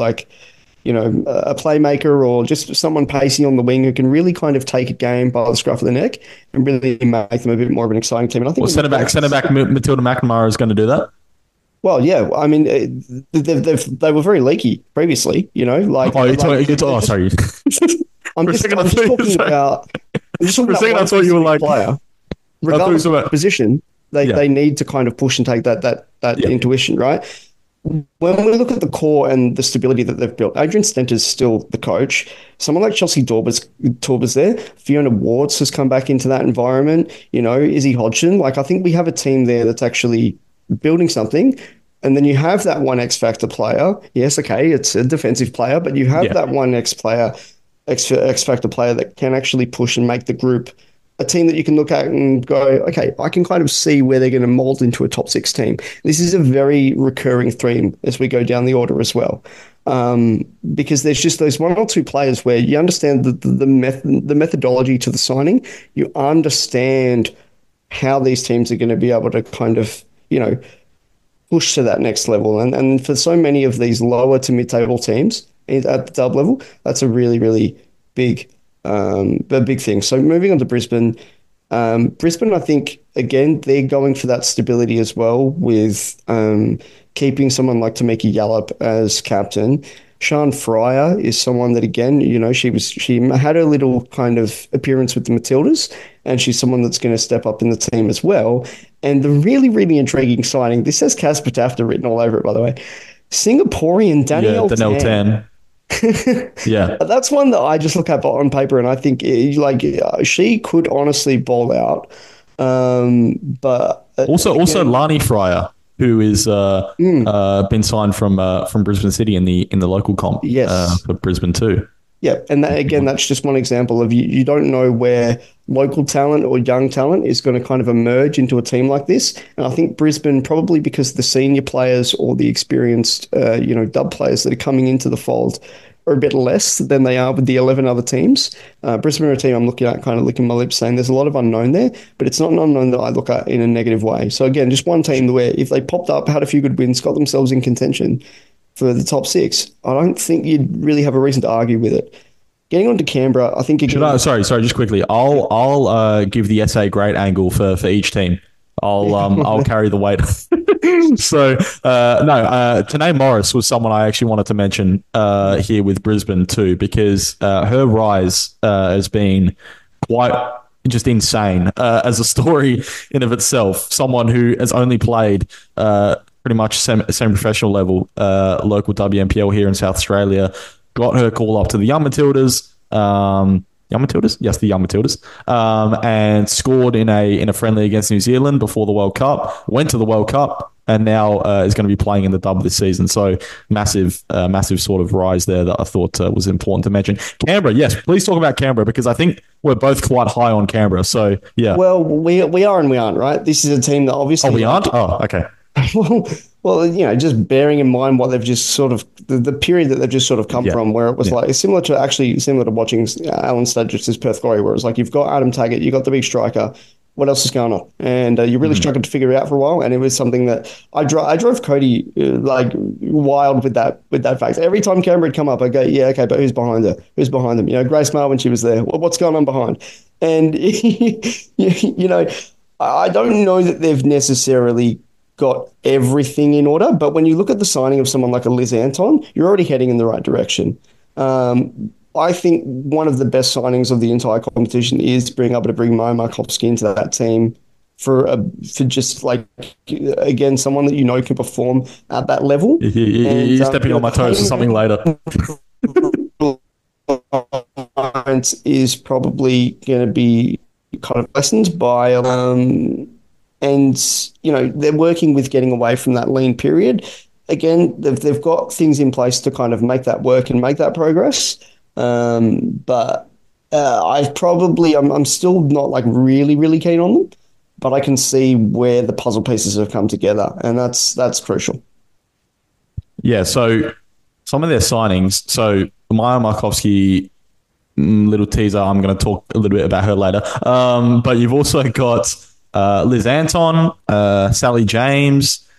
a playmaker or just someone pacey on the wing who can really kind of take a game by the scruff of the neck and really make them a bit more of an exciting team. And I think centre back Matilda McNamara is going to do that. Well, yeah, I mean, they were very leaky previously, you know. Sorry. I'm just talking about I thought you were like player. Regardless of position, they need to kind of push and take that intuition, right? When we look at the core and the stability that they've built, Adrian Stenter's still the coach. Someone like Chelsea Torber's there. Fiona Wards has come back into that environment. You know, Izzy Hodgson. I think we have a team there that's actually building something. And then you have that one X factor player. Yes, okay, it's a defensive player, but you have that one X factor player that can actually push and make the group a team that you can look at and go, okay, I can kind of see where they're going to mold into a top 6 team. This is a very recurring theme as we go down the order as well. Because there's just those one or two players where you understand the methodology to the signing. You understand how these teams are going to be able to kind of, you know, push to that next level. And for so many of these lower to mid-table teams at the dub level, that's a really, really big thing. So moving on to Brisbane. Brisbane, I think, again, they're going for that stability as well with keeping someone like Tamika Yallop as captain. Sian Fryer is someone that, again, you know, she had a little kind of appearance with the Matildas, and she's someone that's going to step up in the team as well. And the really, really intriguing signing, this has Casper Tafter written all over it, by the way, Singaporean Danielle Tan. Yeah, that's one that I just look at on paper and I think she could honestly ball out. But also Lani Fryer, who is been signed from Brisbane City in the local comp. Yes, for Brisbane too. Yeah, and that's just one example of you don't know where local talent or young talent is going to kind of emerge into a team like this. And I think Brisbane, probably because the senior players or the experienced, dub players that are coming into the fold are a bit less than they are with the 11 other teams. Brisbane are a team I'm looking at, kind of licking my lips, saying there's a lot of unknown there, but it's not an unknown that I look at in a negative way. So again, just one team where if they popped up, had a few good wins, got themselves in contention for the top 6, I don't think you'd really have a reason to argue with it. Getting on to Canberra, I think... Sorry, just quickly. I'll give the SA great angle for each team. I'll carry the weight. So, Tanae Morris was someone I actually wanted to mention here with Brisbane too, because her rise has been quite just insane as a story in of itself. Someone who has only played pretty much semi-professional level local WNPL here in South Australia, got her call up to the Young Matildas. Young Matildas? Yes, the Young Matildas. And scored in a friendly against New Zealand before the World Cup, went to the World Cup, and now is going to be playing in the dub this season. So massive sort of rise there that I thought was important to mention. Canberra, yes, please talk about Canberra, because I think we're both quite high on Canberra. So, yeah. Well, we are and we aren't, right? This is a team that obviously... Oh, we aren't? Oh, okay. Well, you know, just bearing in mind what they've just sort of the period that they've just sort of come from, where it was like it's similar to watching Alan Sturgis's Perth Glory, where it's like you've got Adam Taggart, you've got the big striker. What else is going on? And you really struggled to figure it out for a while. And it was something that I drove Cody wild with that fact. Every time Canberra would come up, I go, yeah, okay, but who's behind her? Who's behind them? You know, Grace Maher when she was there. What's going on behind? And you know, I don't know that they've necessarily got everything in order, but when you look at the signing of someone like a Liz Anton, you're already heading in the right direction. I think one of the best signings of the entire competition is being able to bring Mo Markovsky into that team for just again, someone that you know can perform at that level. You're stepping on my toes for something later. Is probably going to be kind of lessened by and, you know, they're working with getting away from that lean period. again, they've got things in place to kind of make that work and make that progress. But I'm still not like really, really keen on them, but I can see where the puzzle pieces have come together, and that's crucial. Yeah, so some of their signings. So Maya Markovsky, little teaser. I'm going to talk a little bit about her later. But you've also got Liz Anton, Sally James,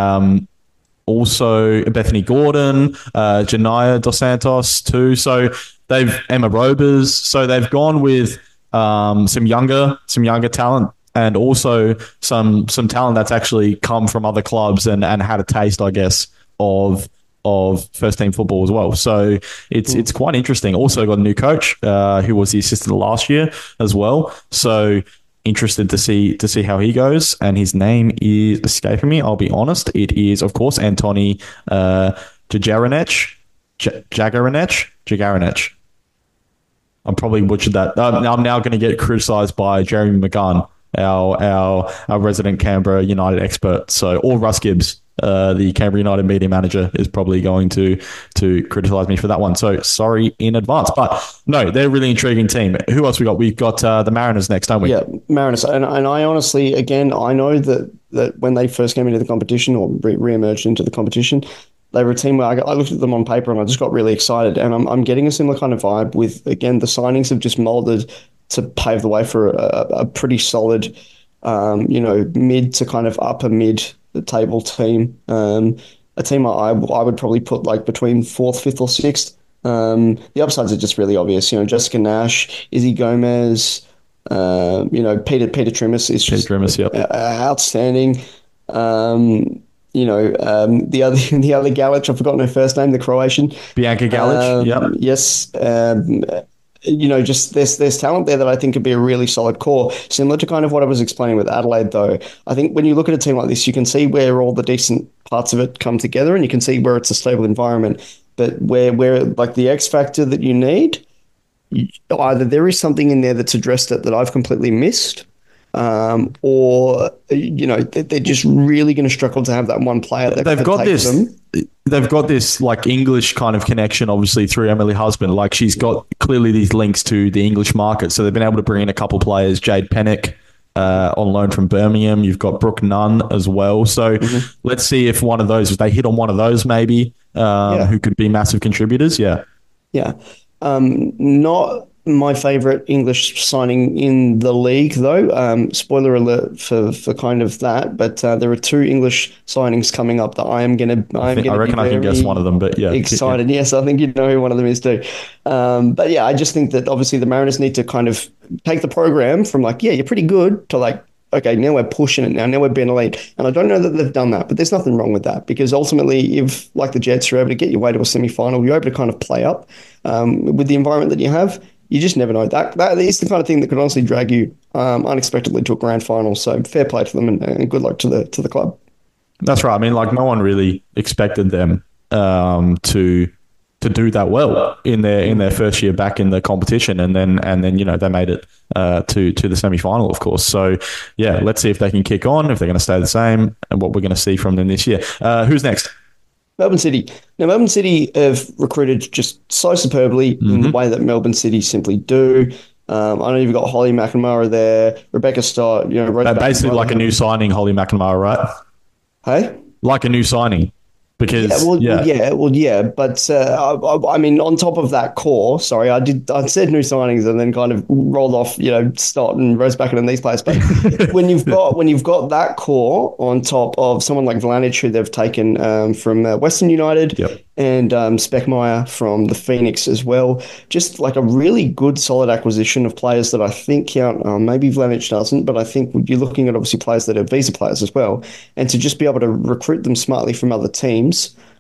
also Bethany Gordon, Janaya Dos Santos too. So they've Emma Robers. So they've gone with some younger talent. And also some talent that's actually come from other clubs and had a taste, I guess, of first team football as well. So it's quite interesting. Also got a new coach who was the assistant last year as well. So interested to see how he goes. And his name is escaping me. I'll be honest. It is, of course, Antoni Jagarinec. Jagarinec. I'm probably butchered that. I'm now going to get criticised by Jeremy McGunn, our resident Canberra United expert. So, or Russ Gibbs, the Canberra United media manager, is probably going to criticise me for that one. So sorry in advance. But no, they're a really intriguing team. Who else we got? We've got the Mariners next, don't we? Yeah, Mariners. And I honestly, again, I know that when they first came into the competition or re-emerged into the competition, they were a team where I looked at them on paper and I just got really excited. And I'm getting a similar kind of vibe with, again, the signings have just molded to pave the way for a pretty solid, mid to kind of upper mid table team. A team I would probably put like between fourth, fifth, or sixth. The upsides are just really obvious. Jessica Nash, Izzy Gomez, Peter Trimmis is just outstanding. The other Galic, I've forgotten her first name, the Croatian. Bianca Galic, Yes. Just there's talent there that I think could be a really solid core. Similar to kind of what I was explaining with Adelaide, though. I think when you look at a team like this, you can see where all the decent parts of it come together, and you can see where it's a stable environment. But where like the X factor that you need, either there is something in there that's addressed it that I've completely missed, or they're just really going to struggle to have that one player that they've got this. They've got this like English kind of connection, obviously through Emily Husband. Like she's got clearly these links to the English market, so they've been able to bring in a couple players. Jade Pennick on loan from Birmingham. You've got Brooke Nunn as well. So let's see if one of those, if they hit on one of those, maybe who could be massive contributors. Yeah. Not my favourite English signing in the league, though. Spoiler alert for kind of that, but there are two English signings coming up that I reckon I can guess one of them, but yeah, excited. Yes, I think you know who one of them is too. But yeah, I just think that obviously the Mariners need to kind of take the program from like, yeah, you're pretty good to like, okay, now we're pushing it now we're being elite. And I don't know that they've done that, but there's nothing wrong with that because ultimately if, like the Jets, you're able to get your way to a semi-final, you're able to kind of play up with the environment that you have. You just never know. That is the kind of thing that could honestly drag you unexpectedly to a grand final. So fair play to them and good luck to the club. That's right. I mean, like no one really expected them to do that well in their first year back in the competition, and then they made it to the semi-final, of course. So yeah, let's see if they can kick on, if they're going to stay the same, and what we're going to see from them this year. Who's next? Melbourne City. Now, Melbourne City have recruited just so superbly in the way that Melbourne City simply do. I know you've got Holly McNamara there, Rebecca Stott. Basically like a new signing, Holly McNamara, right? Hey, like a new signing. Because but I mean, on top of that core, sorry, I said new signings and then kind of rolled off, Stott and Rosebacken and these players. But when you've got that core on top of someone like Vlanic, who they've taken from Western United, and Speckmeyer from the Phoenix as well, just like a really good, solid acquisition of players that I think count. Maybe Vlanic doesn't, but I think you're looking at obviously players that are visa players as well, and to just be able to recruit them smartly from other teams.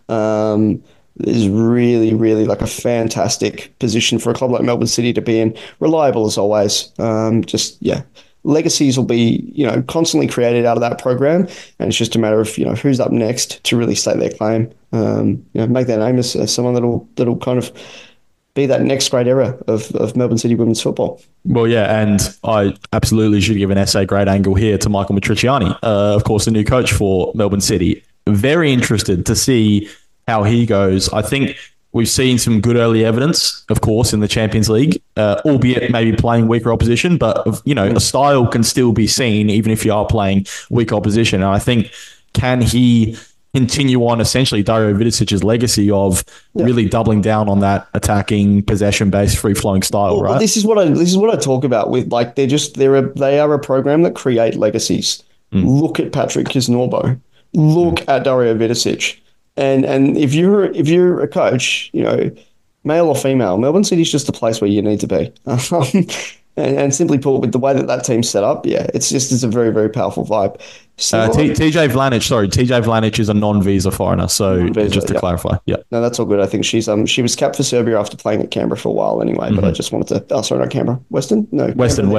Is really, really like a fantastic position for a club like Melbourne City to be in. Reliable as always. Legacies will be, constantly created out of that program, and it's just a matter of, who's up next to really stake their claim. Make their name as someone that'll kind of be that next great era of Melbourne City women's football. Well, yeah, and I absolutely should give an SA grade angle here to Michael Matriciani, of course, the new coach for Melbourne City. very interested to see how he goes. I think we've seen some good early evidence, of course, in the Champions League, albeit maybe playing weaker opposition, but, a style can still be seen even if you are playing weak opposition. And I think, can he continue on essentially Dario Vidicic's legacy of really doubling down on that attacking, possession-based, free-flowing style, right? Well, this is what I talk about with, like, they are a program that create legacies. Look at Patrick Kisnorbo. Look at Dario Vidicic. And if you're a coach, male or female, Melbourne City's just a place where you need to be. And simply put, with the way that team's set up, it's a very, very powerful vibe. TJ Vlanic is a non-visa foreigner, so just to clarify. Yeah. No, that's all good. I think she was capped for Serbia after playing at Canberra for a while anyway, but I just wanted to, sorry, not Canberra. Western? No. Western.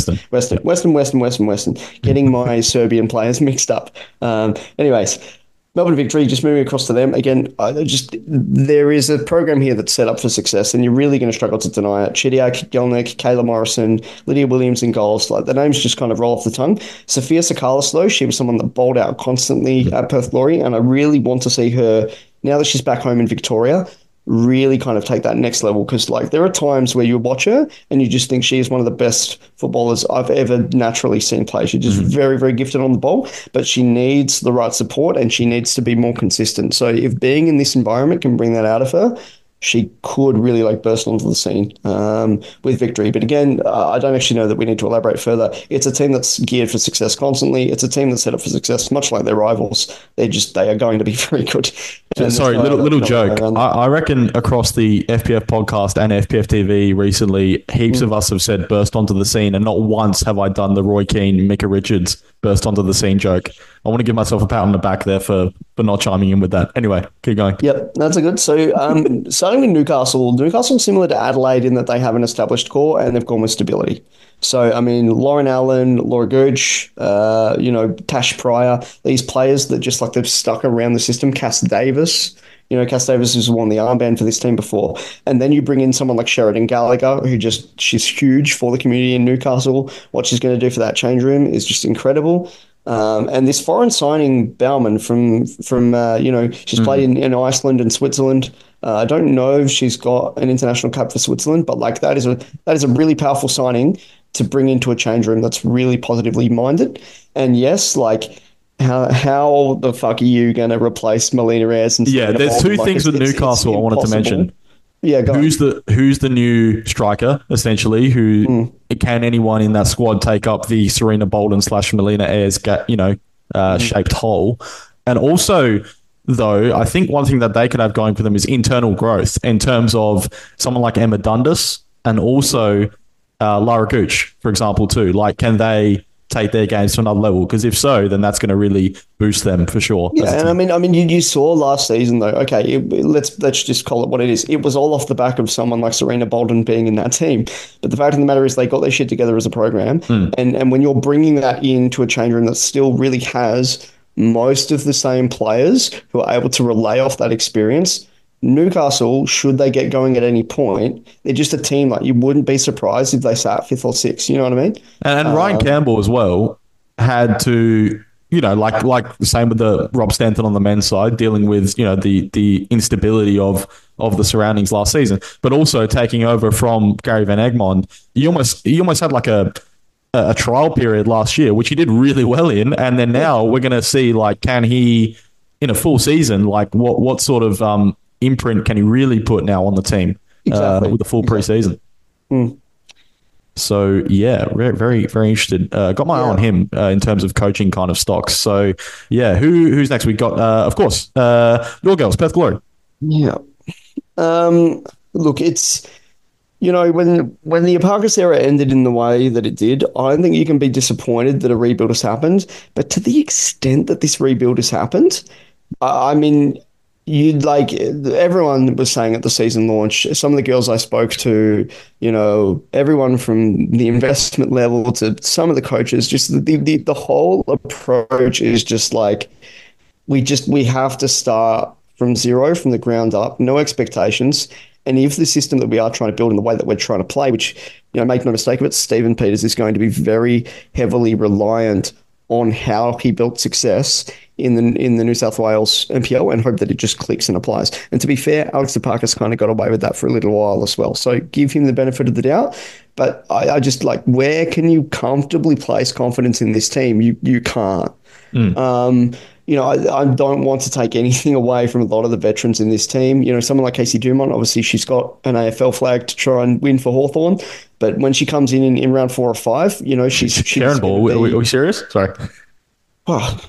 Getting my Serbian players mixed up. Anyways, Melbourne Victory, just moving across to them. Again, there is a program here that's set up for success, and you're really going to struggle to deny it. Chidiac, Gelnick, Kayla Morrison, Lydia Williams in goals. Like, the names just kind of roll off the tongue. Sophia Sakalis, though, she was someone that bowled out constantly at Perth Glory, and I really want to see her, now that she's back home in Victoria, really kind of take that next level, because there are times where you watch her and you just think she is one of the best footballers I've ever naturally seen play. She's just very, very gifted on the ball, but she needs the right support and she needs to be more consistent. So if being in this environment can bring that out of her, she could really burst onto the scene with Victory. But again, I don't actually know that we need to elaborate further. It's a team that's geared for success constantly. It's a team that's set up for success, much like their rivals. They are going to be very good. Sorry, little joke. I reckon across the FPF podcast and FPF TV recently, heaps of us have said burst onto the scene, and not once have I done the Roy Keane, Micah Richards burst onto the scene joke. I want to give myself a pat on the back there for not chiming in with that. Anyway, keep going. Yep, that's a good. So starting with Newcastle similar to Adelaide in that they have an established core and they've gone with stability. So, I mean, Lauren Allen, Laura Gooch, Tash Pryor, these players that just they've stuck around the system. Cass Davis, Cass Davis has won the armband for this team before. And then you bring in someone like Sheridan Gallagher, she's huge for the community in Newcastle. What she's going to do for that change room is just incredible. And this foreign signing, Bauman, from she's played in Iceland and Switzerland. I don't know if she's got an international cap for Switzerland, but that is a really powerful signing to bring into a change room that's really positively minded. And yes, how the fuck are you going to replace Melina Ayres? There's two things with Newcastle I wanted to mention. Yeah, go who's the new striker, essentially? Can anyone in that squad take up the Serena Bolden / Melina Ayres shaped hole? And also, though, I think one thing that they could have going for them is internal growth in terms of someone like Emma Dundas and also Lara Gooch, for example, too. Can they take their games to another level? Because if so, then that's going to really boost them for sure. Yeah, and I mean, you saw last season though. Okay, let's just call it what it is. It was all off the back of someone like Serena Bolden being in that team. But the fact of the matter is, they got their shit together as a program, and when you're bringing that into a change room that still really has most of the same players who are able to relay off that experience. Newcastle, should they get going at any point, they're just a team you wouldn't be surprised if they sat 5th or 6th. You know what I mean? And Ryan Campbell as well had to, like the same with the Rob Stanton on the men's side, dealing with the instability of the surroundings last season, but also taking over from Gary Van Egmond. You almost had a trial period last year, which he did really well in, and then now we're going to see can he in a full season what sort of imprint can he really put now on the team with a full preseason? So very, very interested. Got my eye on him in terms of coaching kind of stocks. So who's next? We got of course your girls, Perth Glory. Yeah. Look, it's when the Eparchis era ended in the way that it did, I don't think you can be disappointed that a rebuild has happened. But to the extent that this rebuild has happened, I mean, everyone was saying at the season launch, some of the girls I spoke to, everyone from the investment level to some of the coaches, just the whole approach is just we have to start from zero, from the ground up, no expectations. And if the system that we are trying to build in the way that we're trying to play, which, make no mistake of it, Stephen Peters is going to be very heavily reliant on how he built success. in the New South Wales NPL and hope that it just clicks and applies. And to be fair, Alex Duparkas kind of got away with that for a little while as well. So give him the benefit of the doubt. But I just like, where can you comfortably place confidence in this team? You can't. I don't want to take anything away from a lot of the veterans in this team. Someone like Casey Dumont, obviously she's got an AFL flag to try and win for Hawthorn. But when she comes in round 4 or 5, she's Sharon Ball. Are we serious? Sorry. Oh,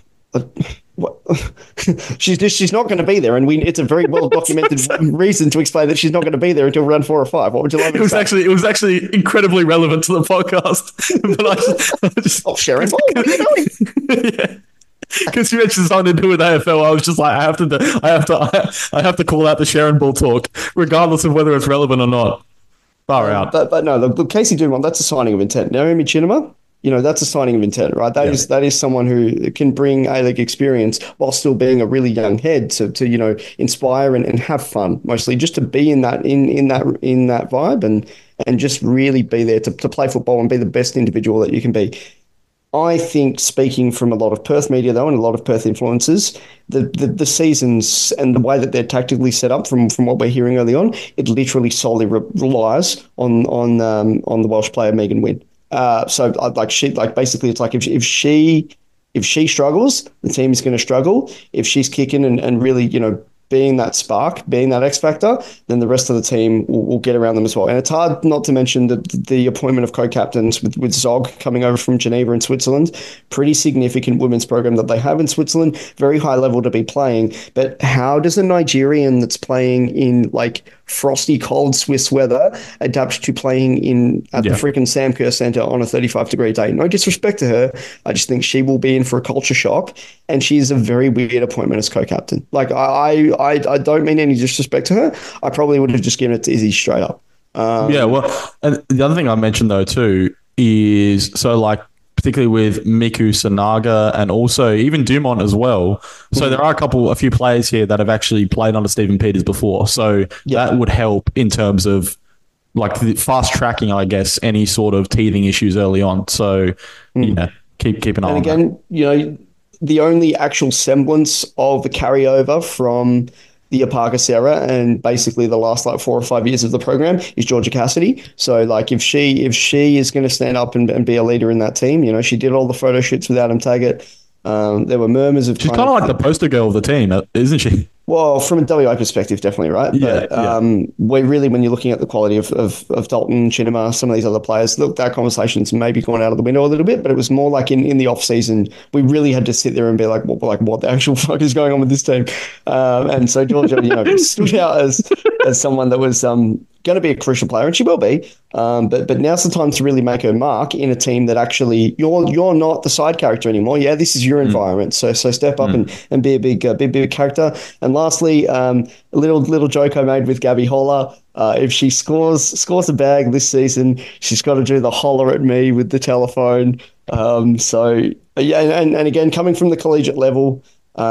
she's not going to be there, and it's a very well documented reason to explain that she's not going to be there until round 4 or 5. What would you like? It was actually incredibly relevant to the podcast. But I just Sharon Ball, what are you doing? Yeah. Because you mentioned something to do with AFL, I was just like, I have to call out the Sharon Ball talk, regardless of whether it's relevant or not. Far out. But no, look, Casey Dumont, that's a signing of intent. Naomi Chinema, that's a signing of intent, right? That is someone who can bring A-League experience while still being a really young head to inspire and have fun, mostly just to be in that vibe and just really be there to play football and be the best individual that you can be. I think, speaking from a lot of Perth media, though, and a lot of Perth influencers, the seasons and the way that they're tactically set up from what we're hearing early on, it literally solely relies on the Welsh player Megan Wynn. So basically, it's like if she struggles, the team is going to struggle. If she's kicking and really being that spark, being that X factor, then the rest of the team will get around them as well. And it's hard not to mention the appointment of co-captains with Zog coming over from Geneva in Switzerland. Pretty significant women's program that they have in Switzerland. Very high level to be playing. But how does a Nigerian that's playing in like frosty, cold Swiss weather adapt to playing at the freaking Sam Kerr Centre on a 35-degree day? No disrespect to her. I just think she will be in for a culture shock. And she is a very weird appointment as co-captain. Like, I don't mean any disrespect to her. I probably would have just given it to Izzy straight up. And the other thing I mentioned, though, too, is particularly with Miku Sanaga and also even Dumont as well. So there are a few players here that have actually played under Stephen Peters before. So that would help in terms of like the fast tracking, I guess, any sort of teething issues early on. So keep an eye on that. And again, the only actual semblance of the carryover from the Eparchus era and basically the last 4 or 5 years of the program is Georgia Cassidy. So if she is going to stand up and be a leader in that team, she did all the photo shoots with Adam Taggart. There were murmurs of she's kind of like the poster girl of the team, isn't she? Well, from a WA perspective, definitely, right? We really, when you're looking at the quality of Dalton, Chinema, some of these other players, look, that conversation's maybe gone out of the window a little bit, but it was more like in the off season, we really had to sit there and be like, what the actual fuck is going on with this team? And so Georgia, stood out as someone that was going to be a crucial player, and she will be. But now's the time to really make her mark in a team that actually you're not the side character anymore. Yeah, this is your environment. So step up and be a big character. And lastly, a little joke I made with Gabby Holler. If she scores a bag this season, she's got to do the holler at me with the telephone. And again, coming from the collegiate level,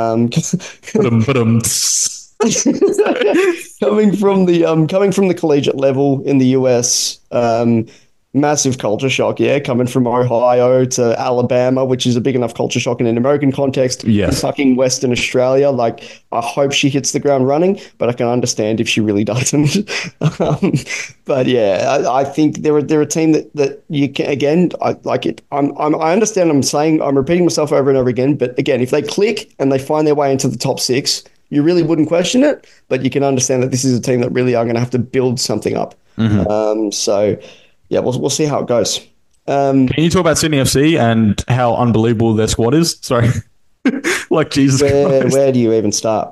coming from the collegiate level in the US, massive culture shock. Coming from Ohio to Alabama, which is a big enough culture shock in an American context. Yes. Fucking Western Australia. I hope she hits the ground running, but I can understand if she really doesn't. But I think they're a team that you can, again, I like it. I understand. I'm repeating myself over and over again, but again, if they click and they find their way into the top 6, you really wouldn't question it, but you can understand that this is a team that really are going to have to build something up. We'll see how it goes. Can you talk about Sydney FC and how unbelievable their squad is? Sorry. Jesus Christ. Where do you even start?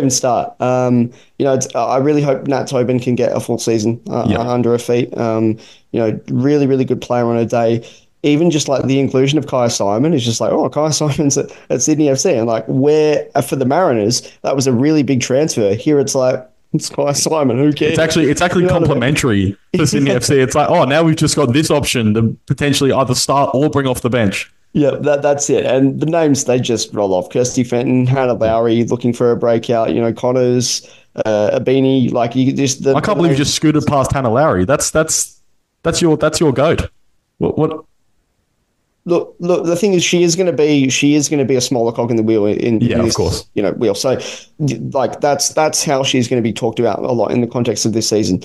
I really hope Nat Tobin can get a full season under her feet. Really, really good player on her day. Even just the inclusion of Kaya Simon is just Kaya Simon's at Sydney FC. And where for the Mariners, that was a really big transfer. Here it's Kaya Simon, who cares? It's actually complimentary to Sydney FC. It's now we've just got this option to potentially either start or bring off the bench. Yeah, that's it. And the names, they just roll off. Kirsty Fenton, Hannah Lowry looking for a breakout, Connors, Abini, I can't believe you just scooted past Hannah Lowry. That's your goat. What Look. The thing is, she is going to be a smaller cog in the wheel in of this, course. wheel. So, like that's how she's going to be talked about a lot in the context of this season.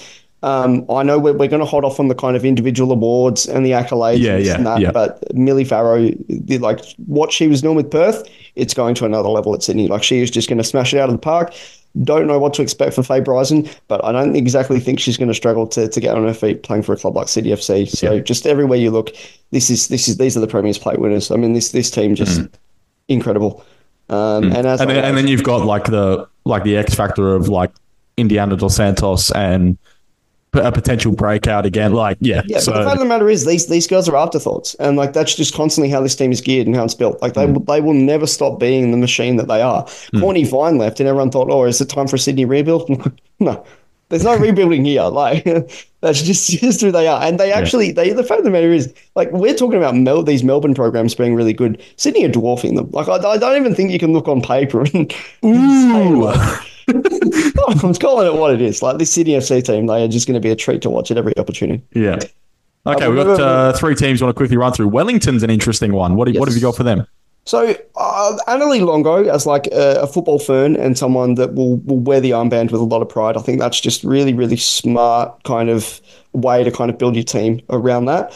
I know we're going to hold off on the kind of individual awards and the accolades Yeah, and this and yeah, that, yeah. but Millie Farrow, like what she was doing with Perth, it's going to another level at Sydney. Like she is just going to smash it out of the park. Don't know what to expect for Faye Bryson, but I don't exactly think she's going to struggle to get on her feet playing for a club like City FC. So Yeah. just everywhere you look, these are the Premier's Plate winners. I mean, this team just incredible. And as And then you've got the X factor of like Indiana Dos Santos and a potential breakout again. Like, yeah. Yeah, So but the fact of the matter is, these girls are afterthoughts, and like that's just constantly how this team is geared and how it's built. Like they will never stop being the machine that they are. Corny Vine left, and everyone thought, "Oh, is it time for a Sydney rebuild?" No, there's no rebuilding here. Like that's just who they are, and they actually the fact of the matter is, like we're talking about these Melbourne programs being really good. Sydney are dwarfing them. Like I don't even think you can look on paper and say, like, I'm calling it what it is. Like this Sydney FC team, they are just going to be a treat to watch at every opportunity. yeah. Okay, we've got three teams you want to quickly run through. Wellington's an interesting one. What have you got for them? So Annalie Longo as like a football fern and someone that will wear the armband with a lot of pride. I think that's just really, really smart kind of way to kind of build your team around that.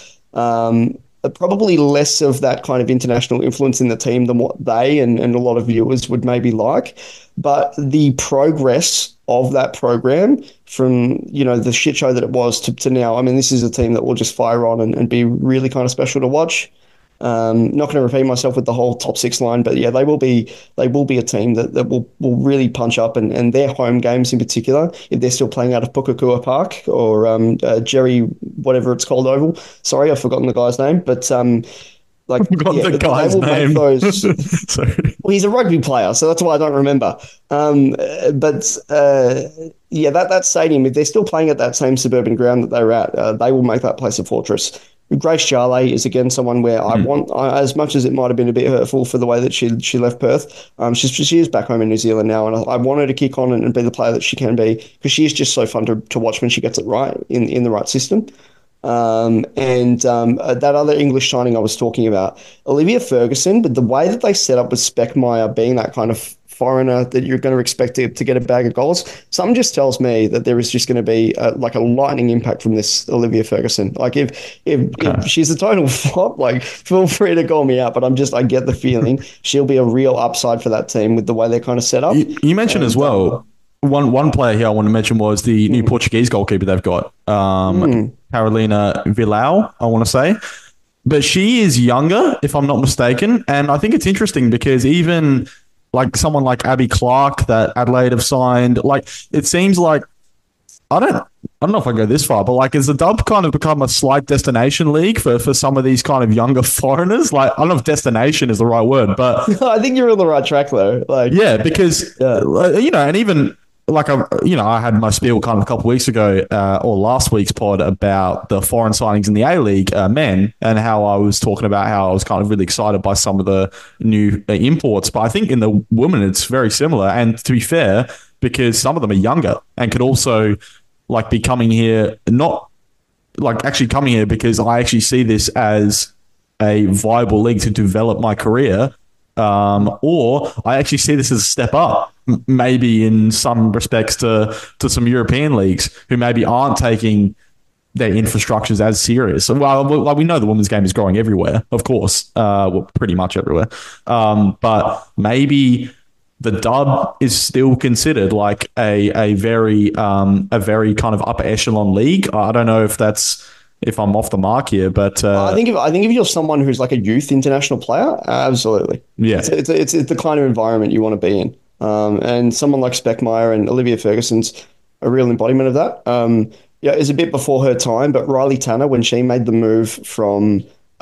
Probably less of that kind of international influence in the team than what they and a lot of viewers would maybe like. But the progress of that program from, the shit show that it was to now, I mean, this is a team that will just fire on and be really kind of special to watch. Not going to repeat myself with the whole top six line, but yeah, they will be a team that will really punch up, and their home games in particular, if they're still playing out of Pukakua Park or Jerry, whatever it's called, Oval. Sorry, I've forgotten the guy's name, but like The guy's they will name. make those. Sorry. Well, he's a rugby player, so that's why I don't remember. Yeah, that stadium, if they're still playing at that same suburban ground that they were at, they will make that place a fortress. Grace Charley is again someone where as much as it might have been a bit hurtful for the way that she left Perth, she is back home in New Zealand now, and I want her to kick on and be the player that she can be, because she is just so fun to watch when she gets it right in the right system. That other English signing I was talking about, Olivia Ferguson, but the way that they set up with Speckmeyer being that kind of foreigner that you're going to expect to get a bag of goals, something just tells me that there is just going to be a lightning impact from this Olivia Ferguson. Like if she's a total flop, like feel free to call me out, but I get the feeling she'll be a real upside for that team with the way they're kind of set up. You mentioned as well, one player here I want to mention was the new Portuguese goalkeeper they've got, Carolina Villau, I want to say. But she is younger, if I'm not mistaken. And I think it's interesting because even like someone like Abby Clark that Adelaide have signed, like it seems like, I don't know if I go this far, but like has the Dub kind of become a slight destination league for some of these kind of younger foreigners? Like I don't know if destination is the right word, but I think you're on the right track though. Like because and even like I had my spiel kind of a couple of weeks ago or last week's pod about the foreign signings in the A-League men, and how I was talking about how I was kind of really excited by some of the new imports. But I think in the women it's very similar, and to be fair, because some of them are younger and could also like be coming here, not like actually coming here because I actually see this as a viable league to develop my career. Or I actually see this as a step up, maybe in some respects to some European leagues who maybe aren't taking their infrastructures as serious. Well, we know the women's game is growing everywhere, of course, pretty much everywhere. But maybe the Dub is still considered like a very kind of upper echelon league. I don't know if I'm off the mark here, but I think if you're someone who's like a youth international player, absolutely, yeah, it's the kind of environment you want to be in, and someone like Speckmeyer and Olivia Ferguson's a real embodiment of that. It's a bit before her time, but Riley Tanner, when she made the move from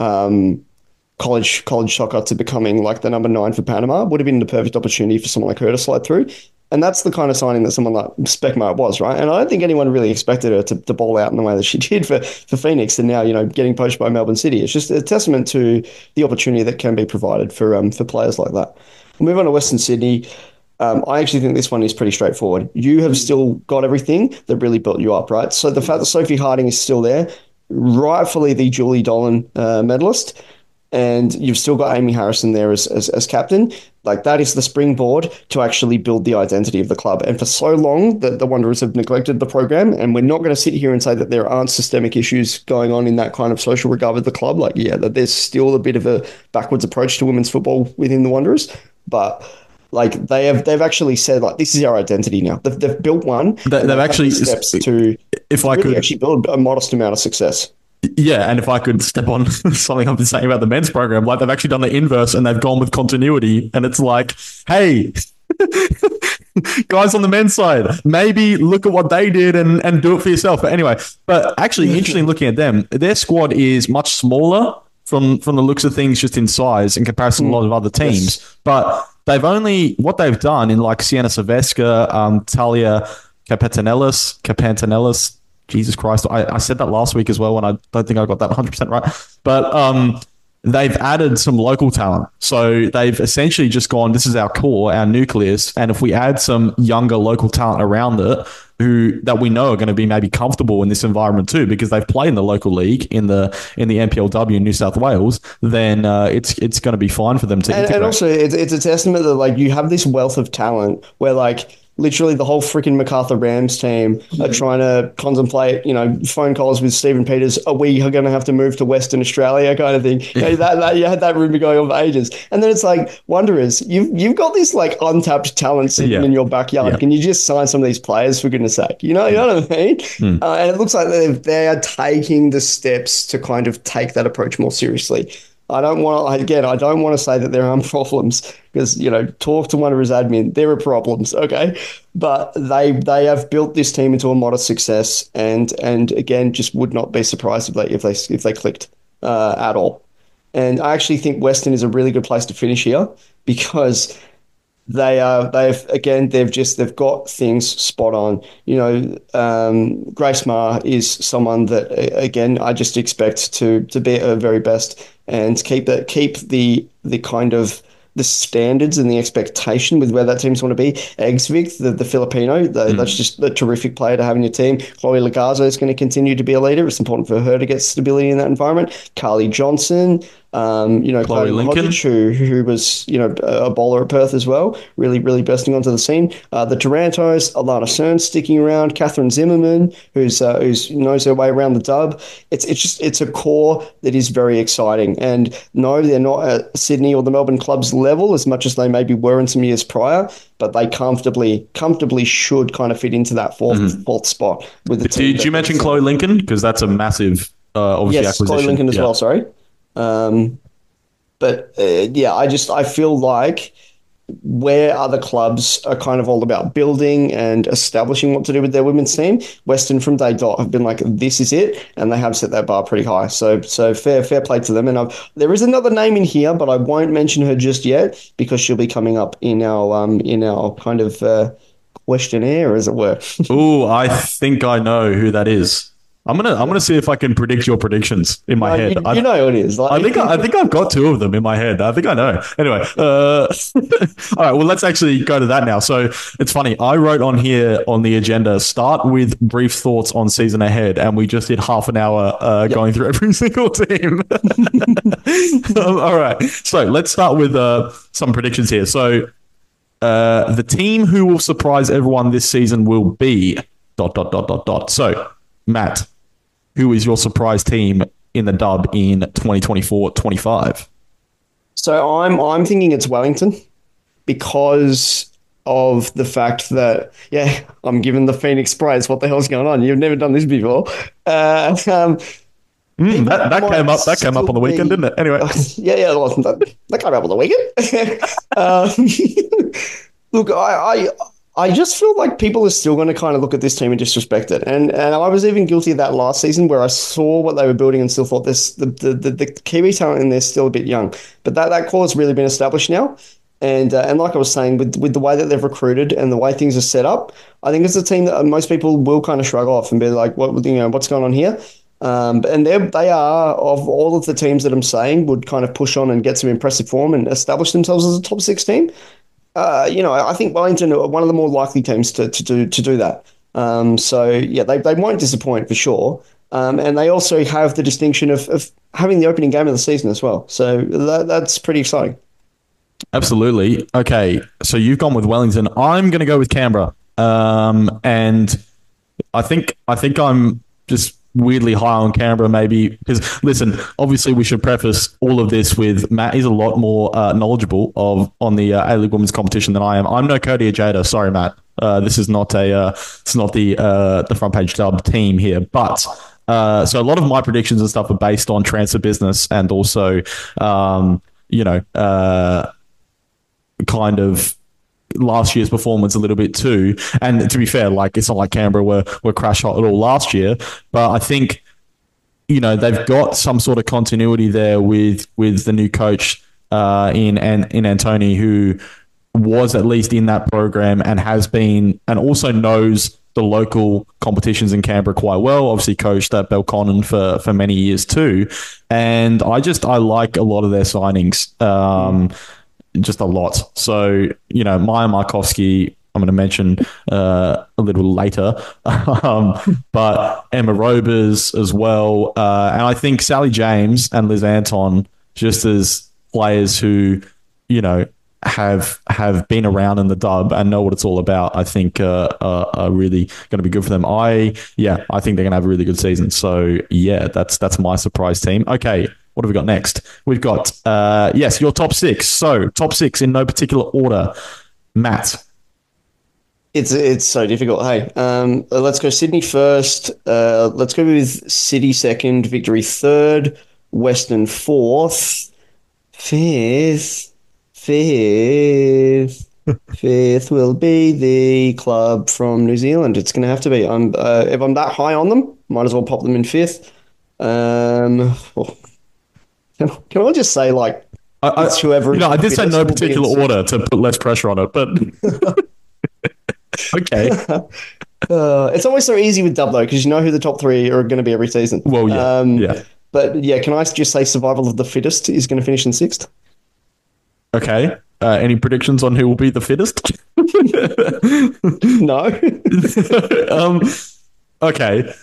college soccer to becoming like the number 9 for Panama, would have been the perfect opportunity for someone like her to slide through. And that's the kind of signing that someone like Speckmeyer was, right? And I don't think anyone really expected her to ball out in the way that she did for Phoenix, and now, getting poached by Melbourne City. It's just a testament to the opportunity that can be provided for players like that. We'll move on to Western Sydney. I actually think this one is pretty straightforward. You have still got everything that really built you up, right? So the fact that Sophie Harding is still there, rightfully the Julie Dolan medalist, and you've still got Amy Harrison there as captain. Like that is the springboard to actually build the identity of the club. And for so long, the Wanderers have neglected the program, and we're not going to sit here and say that there aren't systemic issues going on in that kind of social regard with the club. Like, yeah, that there's still a bit of a backwards approach to women's football within the Wanderers, but like they've actually said like this is our identity now. They've built one. They've actually steps to if I really could actually build a modest amount of success. Yeah, and if I could step on something I've been saying about the men's program, like they've actually done the inverse and they've gone with continuity, and it's like, hey, guys on the men's side, maybe look at what they did and do it for yourself. But anyway, but actually, interesting looking at them, their squad is much smaller from the looks of things, just in size in comparison to a lot of other teams. Yes. But what they've done in like Sienna Silvestre, Talia Capantanellis. Jesus Christ. I said that last week as well, and I don't think I got that 100% right. But they've added some local talent. So they've essentially just gone, this is our core, our nucleus, and if we add some younger local talent around it that we know are going to be maybe comfortable in this environment too, because they've played in the local league in the NPLW in New South Wales, then it's going to be fine for them to integrate. And also, it's a testament that like you have this wealth of talent where like literally the whole freaking MacArthur Rams team are trying to contemplate, phone calls with Stephen Peters. Are we going to have to move to Western Australia kind of thing? That you had that rumor going on for ages. And then it's like, Wanderers, you've got this like untapped talent sitting in your backyard. Can you just sign some of these players for goodness sake? You know what I mean? And it looks like they are taking the steps to kind of take that approach more seriously. I don't want to say that there aren't problems because, talk to Wanderers admin, there are problems, okay? But they have built this team into a modest success and again, just would not be surprised if they clicked at all. And I actually think Western is a really good place to finish here because they've got things spot on. Grace Maher is someone that again I just expect to be at her very best and keep the kind of the standards and the expectation with where that team's want to be. Eggsvik, the Filipino, that's just a terrific player to have in your team. Chloe Lagazo is going to continue to be a leader. It's important for her to get stability in that environment. Carly Johnson, Chloe Lincoln, who was, a bowler at Perth as well, really, really bursting onto the scene. The Tarantos, Alana Cern sticking around, Catherine Zimmerman, who's knows her way around the dub. It's a core that is very exciting. And no, they're not at Sydney or the Melbourne club's level as much as they maybe were in some years prior, but they comfortably should kind of fit into that fourth spot with the team. Did you mention Chloe Lincoln? Because that's a massive, obviously, acquisition. Chloe Lincoln as well, sorry. I feel like where other clubs are kind of all about building and establishing what to do with their women's team, Western from day dot have been like, this is it, and they have set that bar pretty high. So fair play to them. And there is another name in here, but I won't mention her just yet because she'll be coming up in our kind of questionnaire, as it were. Oh, I think I know who that is. I'm gonna see if I can predict your predictions in my head. You know who it is. I think I've got two of them in my head. I think I know. Anyway, all right. Well, let's actually go to that now. So it's funny. I wrote on here on the agenda, start with brief thoughts on season ahead, and we just did half an hour going through every single team. All right. So let's start with some predictions here. So the team who will surprise everyone this season will be ... So Matt, who is your surprise team in the dub in 2024-25? So I'm thinking it's Wellington because of the fact that, I'm giving the Phoenix praise. What the hell's going on? You've never done this before. That came up on the weekend, didn't it? Anyway. That came up on the weekend. Look, I just feel like people are still going to kind of look at this team and disrespect it. And I was even guilty of that last season where I saw what they were building and still thought the Kiwi talent in there is still a bit young. But that core has really been established now. And like I was saying, with the way that they've recruited and the way things are set up, I think it's a team that most people will kind of shrug off and be like, what's going on here? And they are, of all of the teams that I'm saying, would kind of push on and get some impressive form and establish themselves as a top 6 team. I think Wellington are one of the more likely teams to do that. They won't disappoint for sure. And they also have the distinction of having the opening game of the season as well. So that's pretty exciting. Absolutely. Okay, so you've gone with Wellington. I'm going to go with Canberra. And I think I'm just weirdly high on Canberra, maybe because listen, obviously we should preface all of this with Matt is a lot more knowledgeable on the A-League women's competition than I am. I'm no Cody Ajada. Sorry, Matt. This is not it's not the front page dub team here, but. So a lot of my predictions and stuff are based on transfer business and also, kind of last year's performance a little bit too. And to be fair, like it's not like Canberra were crash hot at all last year, but I think they've got some sort of continuity there with the new coach in Antony, who was at least in that program and has been and also knows the local competitions in Canberra quite well. Obviously coached at Belconnen for many years too. And I like a lot of their signings. Just a lot. So, Maya Markovsky, I'm going to mention a little later, but Emma Robers as well. And I think Sally James and Liz Anton, just as players who, have been around in the dub and know what it's all about, I think are really going to be good for them. I think they're going to have a really good season. So, yeah, that's my surprise team. Okay. What have we got next? We've got, your top six. So, top six in no particular order. Matt. It's so difficult. Hey, let's go Sydney first. Let's go with City second, Victory third, Western fourth, fifth will be the club from New Zealand. It's going to have to be. If I'm that high on them, might as well pop them in fifth. Can I just say, like, it's whoever... I did say no particular order to put less pressure on it, but... Okay. It's always so easy with dub, though, because you know who the top three are going to be every season. Well, yeah. Yeah. But, yeah, can I just say survival of the fittest is going to finish in sixth? Okay. Any predictions on who will be the fittest? No. Okay.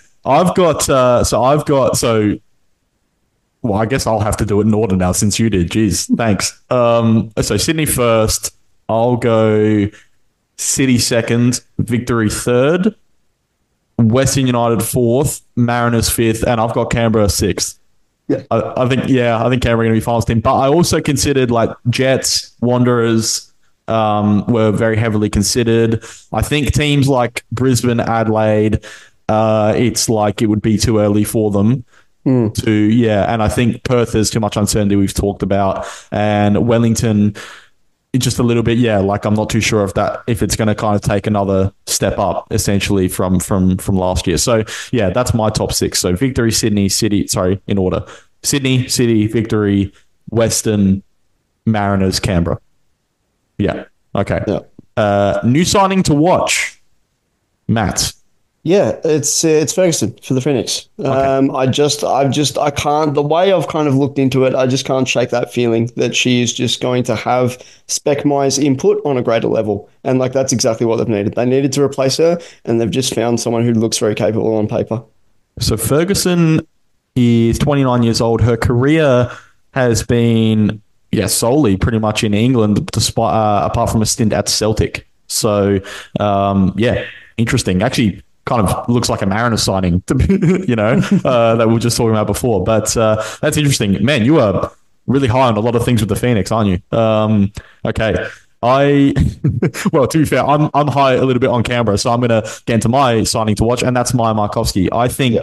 Well, I guess I'll have to do it in order now since you did. Jeez, thanks. So Sydney first. I'll go City second, Victory third, Western United fourth, Mariners fifth, and I've got Canberra sixth. Yeah, I think Canberra are going to be finals team. But I also considered like Jets, Wanderers were very heavily considered. I think teams like Brisbane, Adelaide, it's like it would be too early for them. And I think Perth is too much uncertainty we've talked about, and Wellington just a little bit, like I'm not too sure if it's going to kind of take another step up essentially from last year. So yeah, that's my top six. So Victory, Sydney, City, sorry, in order. Sydney, City, Victory, Western, Mariners, Canberra. Yeah. Okay. Yeah. New signing to watch, Matt. Yeah, it's Ferguson for the Phoenix. Okay. I can't, the way I've kind of looked into it, I just can't shake that feeling that she is just going to have Spec Mai's input on a greater level. And like, that's exactly what they've needed. They needed to replace her, and they've just found someone who looks very capable on paper. So Ferguson is 29 years old. Her career has been, solely pretty much in England, despite apart from a stint at Celtic. So, interesting. Actually, kind of looks like a Mariners signing, that we were just talking about before. But that's interesting. Man, you are really high on a lot of things with the Phoenix, aren't you? Okay. Well, to be fair, I'm high a little bit on Canberra, so I'm going to get into my signing to watch, and that's Maya Markovsky. I think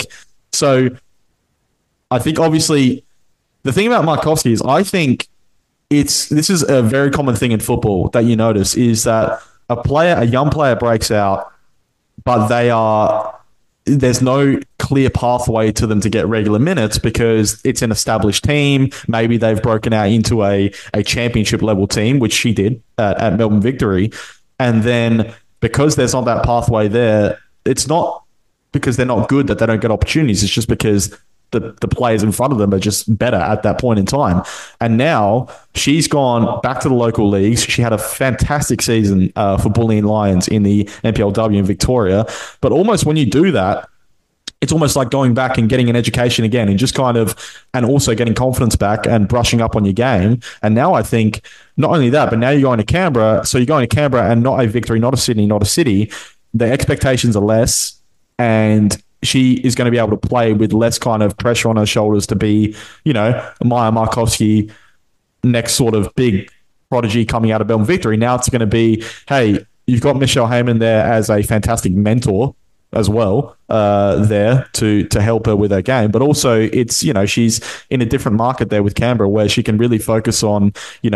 obviously the thing about Markovsky is I think this is a very common thing in football that you notice is that a young player breaks out, but there's no clear pathway to them to get regular minutes because it's an established team. Maybe they've broken out into a championship level team, which she did at Melbourne Victory. And then because there's not that pathway there, it's not because they're not good that they don't get opportunities. It's just because the players in front of them are just better at that point in time. And now she's gone back to the local leagues. She had a fantastic season for Bulleen Lions in the NPLW in Victoria. But almost when you do that, it's almost like going back and getting an education again and just kind of, and also getting confidence back and brushing up on your game. And now I think not only that, but now you're going to Canberra. So you're going to Canberra and not a Victory, not a Sydney, not a City. The expectations are less, and she is going to be able to play with less kind of pressure on her shoulders to be, Maya Markovsky, next sort of big prodigy coming out of Melbourne Victory. Now it's going to be, hey, you've got Michelle Heyman there as a fantastic mentor as well, there to help her with her game. But also it's, she's in a different market there with Canberra where she can really focus on,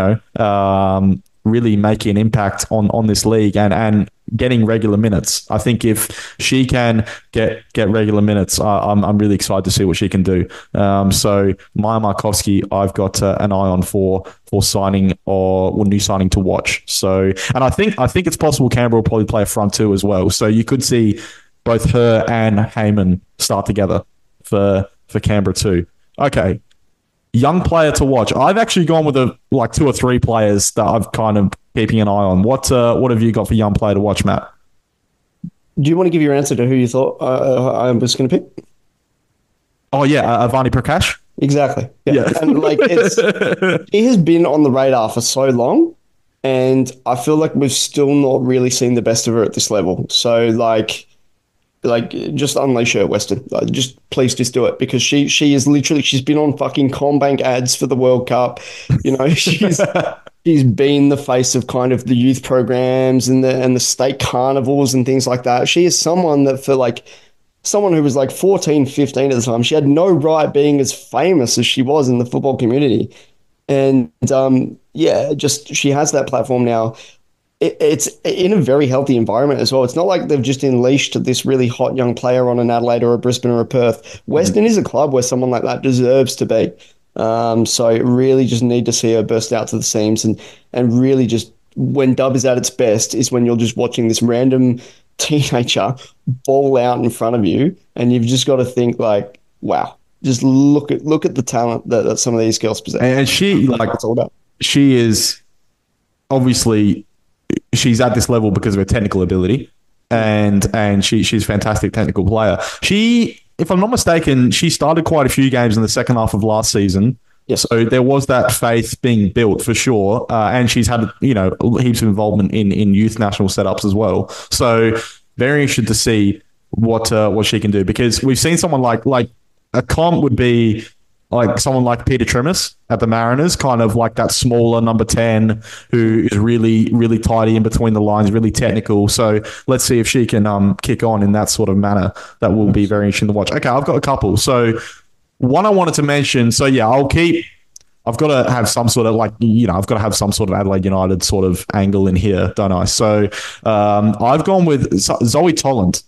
really making an impact on this league and getting regular minutes. I think if she can get regular minutes, I'm really excited to see what she can do. So Maya Markovsky, I've got an eye on for signing or new signing to watch. So, and I think it's possible Canberra will probably play a front two as well. So you could see both her and Heyman start together for Canberra too. Okay. Young player to watch. I've actually gone with two or three players that I've kind of keeping an eye on. What have you got for young player to watch, Matt? Do you want to give your answer to who you thought I was going to pick? Oh yeah, Avani Prakash. Exactly. Yeah. And he has been on the radar for so long, and I feel like we've still not really seen the best of her at this level. So just unleash her, Western. Please just do it, because she is literally, she's been on fucking CommBank ads for the World Cup. She's been the face of kind of the youth programs and the state carnivals and things like that. She is someone that for someone who was 14, 15 at the time, she had no right being as famous as she was in the football community. And she has that platform now. It's in a very healthy environment as well. It's not like they've just unleashed this really hot young player on an Adelaide or a Brisbane or a Perth. Western is a club where someone like that deserves to be. So really just need to see her burst out to the seams and really just, when dub is at its best, is when you're just watching this random teenager ball out in front of you, and you've just got to think wow, just look at the talent that some of these girls possess. And she that's all about. She is obviously, she's at this level because of her technical ability, and she's a fantastic technical player. She, if I'm not mistaken, she started quite a few games in the second half of last season. Yes. So there was that faith being built for sure. And she's had, heaps of involvement in youth national setups as well. So very interested to see what she can do, because we've seen someone like a comp would be someone like Peter Trimmers at the Mariners, kind of like that smaller number 10 who is really, really tidy in between the lines, really technical. So let's see if she can kick on in that sort of manner. That will be very interesting to watch. Okay, I've got a couple. So one I wanted to mention. So yeah, I've got to have some sort of I've got to have some sort of Adelaide United sort of angle in here, don't I? So I've gone with Zoe Tolland,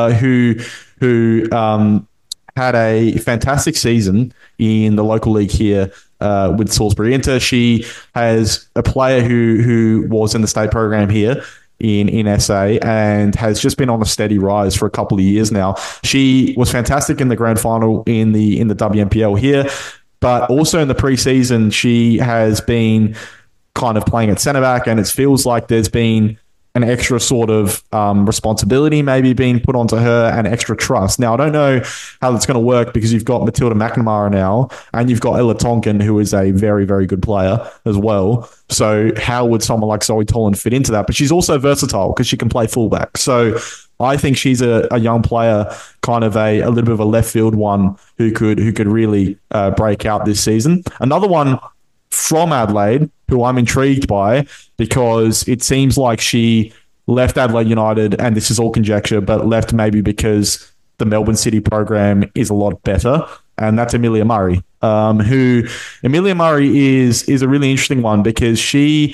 who had a fantastic season in the local league here with Salisbury Inter. She has a player who was in the state program here in SA and has just been on a steady rise for a couple of years now. She was fantastic in the grand final in the WNPL here, but also in the preseason, she has been kind of playing at centre back, and it feels like there's been an extra sort of responsibility maybe being put onto her and extra trust. Now, I don't know how that's going to work, because you've got Matilda McNamara now, and you've got Ella Tonkin, who is a very, very good player as well. So how would someone like Zoe Tolland fit into that? But she's also versatile because she can play fullback. So I think she's a young player, kind of a little bit of a left field one who could really break out this season. Another one from Adelaide who I'm intrigued by, because it seems like she left Adelaide United, and this is all conjecture, but left maybe because the Melbourne City program is a lot better, and that's Amelia Murray. Amelia Murray is a really interesting one, because she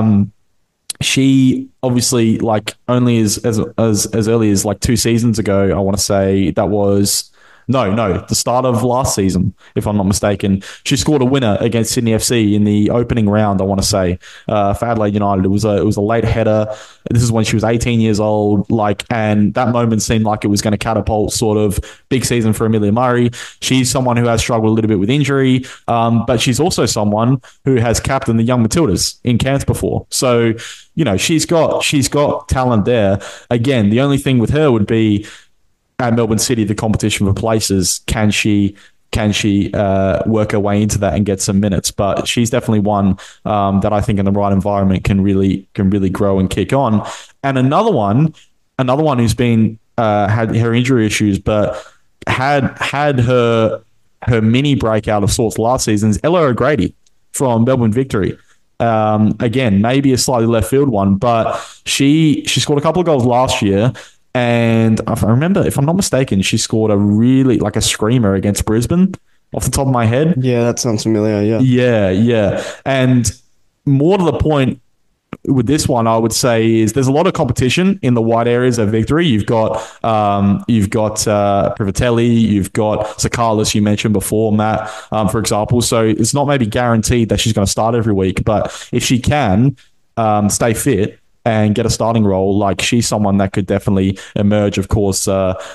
obviously only as early as 2 seasons ago, I want to say that was. No, the start of last season, if I'm not mistaken. She scored a winner against Sydney FC in the opening round, I want to say, for Adelaide United. It was a late header. This is when she was 18 years old, and that moment seemed like it was going to catapult sort of big season for Amelia Murray. She's someone who has struggled a little bit with injury, but she's also someone who has captained the Young Matildas in camps before. So, she's got talent there. Again, the only thing with her would be, at Melbourne City, the competition for places, can she work her way into that and get some minutes? But she's definitely one that I think in the right environment can really grow and kick on. And another one who's been had her injury issues, but had her mini breakout of sorts last season is Ella O'Grady from Melbourne Victory. Again, maybe a slightly left field one, but she scored a couple of goals last year. And if I remember, if I'm not mistaken, she scored a screamer against Brisbane off the top of my head. Yeah, that sounds familiar. Yeah. Yeah. And more to the point with this one, I would say is there's a lot of competition in the wide areas of Victory. You've got Privatelli, you've got Sakalis, you mentioned before, Matt, for example. So it's not maybe guaranteed that she's going to start every week, but if she can stay fit and get a starting role, like she's someone that could definitely emerge. Of course,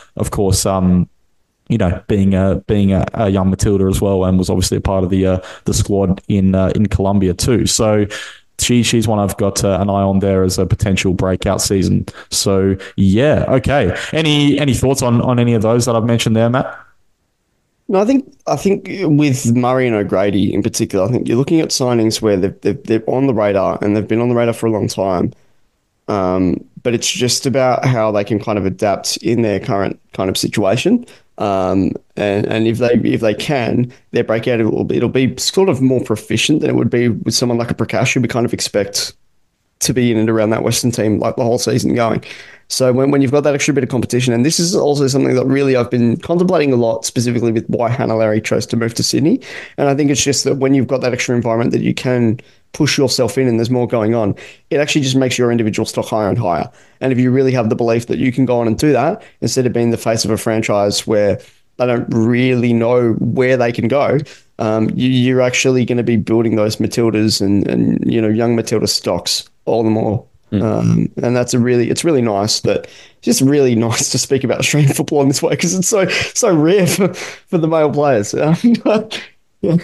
being a young Matilda as well, and was obviously a part of the squad in Colombia too. So she's one I've got an eye on there as a potential breakout season. So yeah, okay. Any thoughts on any of those that I've mentioned there, Matt? No, I think with Murray and O'Grady in particular, I think you're looking at signings where they're on the radar and they've been on the radar for a long time. But it's just about how they can kind of adapt in their current kind of situation. And if they can, their breakout it'll be sort of more proficient than it would be with someone like a Prakash, who we kind of expect to be in and around that Western team like the whole season going. So when you've got that extra bit of competition, and this is also something that really I've been contemplating a lot, specifically with why Hannah Larry chose to move to Sydney. And I think it's just that when you've got that extra environment that you can push yourself in and there's more going on, it actually just makes your individual stock higher and higher. And if you really have the belief that you can go on and do that, instead of being the face of a franchise where they don't really know where they can go, you're actually going to be building those Matildas and young Matilda stocks all the more. And it's really nice it's just really nice to speak about Australian football in this way, because it's so rare for the male players. Yeah.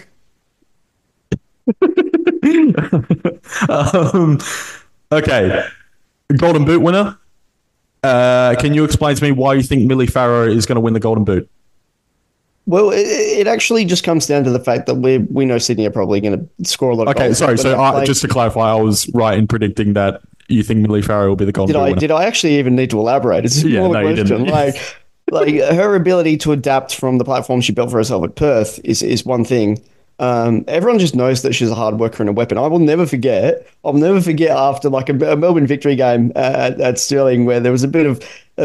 Okay, Golden Boot winner. Can you explain to me why you think Millie Farrow is going to win the Golden Boot? Well, it actually just comes down to the fact that we know Sydney are probably going to score a lot of goals. Okay, sorry. So just to clarify, I was right in predicting that you think Millie Farrow will be the Golden Boot winner. Did I actually even need to elaborate? It's a more question. Like her ability to adapt from the platform she built for herself at Perth is one thing. Everyone just knows that she's a hard worker and a weapon. I'll never forget after like a Melbourne Victory game at Stirling, where there was a bit of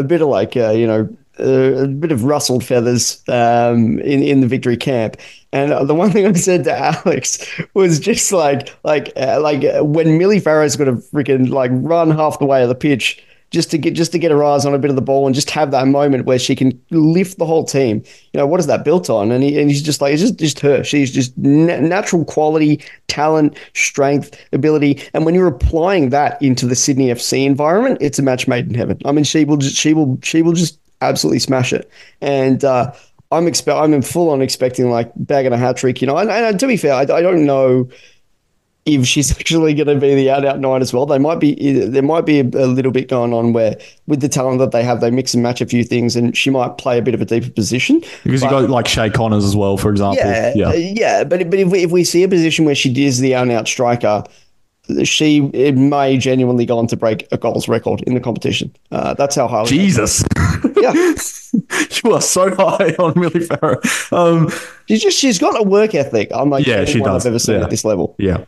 rustled feathers in the Victory camp. And the one thing I said to Alex was just like when Millie Farrow's got to freaking like run half the way of the pitch just to get her eyes on a bit of the ball and just have that moment where she can lift the whole team. What is that built on? And he's just like, it's just her. She's just natural quality, talent, strength, ability. And when you're applying that into the Sydney FC environment, it's a match made in heaven. I mean, she will just absolutely smash it. And I'm full on expecting like bagging a hat trick. And to be fair, I don't know if she's actually going to be the out nine as well. There might be a little bit going on where with the talent that they have, they mix and match a few things, and she might play a bit of a deeper position. Because you got like Shay Connors as well, for example. Yeah. But if we see a position where she is the out striker, it may genuinely go on to break a goals record in the competition. That's how highly. Jesus. Yeah. You are so high on Millie Farrow. She's got a work ethic. I'm like, yeah, she does. I've ever seen at this level. Yeah.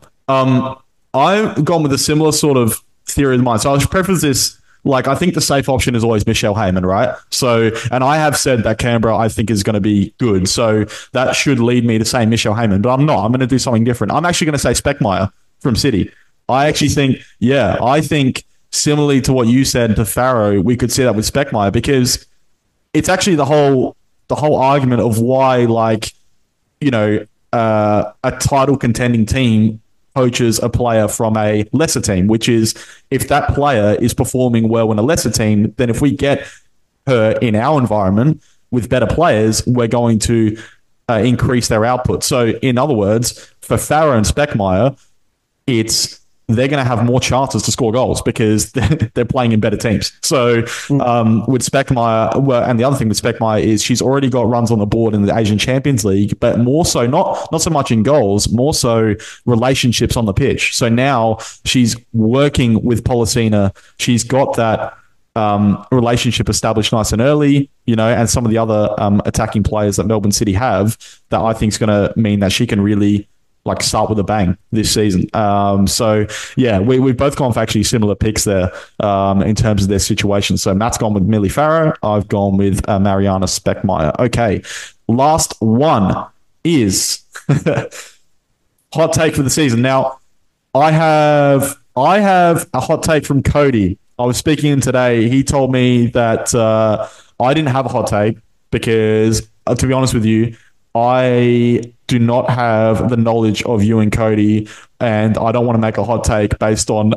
I've gone with a similar sort of theory in mind. So I'll preface this. Like, I think the safe option is always Michelle Heyman, right? So, and I have said that Canberra, I think, is going to be good. So that should lead me to say Michelle Heyman, but I'm not. I'm going to do something different. I'm actually going to say Speckmeyer from City. I think similarly to what you said to Farrow, we could see that with Speckmeyer, because it's actually the whole argument of why, like, a title contending team poaches a player from a lesser team, which is if that player is performing well in a lesser team, then if we get her in our environment with better players, we're going to increase their output. So in other words, for Farrow and Speckmeyer, it's they're going to have more chances to score goals because they're playing in better teams. So with Speckmaier, well, and the other thing with Speckmaier is she's already got runs on the board in the Asian Champions League, but more so not so much in goals, more so relationships on the pitch. So now she's working with Policina. She's got that relationship established nice and early, and some of the other attacking players that Melbourne City have that I think is going to mean that she can really start with a bang this season. So yeah, we've both gone for actually similar picks there in terms of their situation. So Matt's gone with Millie Farrow. I've gone with Mariana Speckmaier. Okay, last one is hot take for the season. Now, I have a hot take from Cody. I was speaking to him today. He told me that I didn't have a hot take because, to be honest with you, I do not have the knowledge of you and Cody, and I don't want to make a hot take based on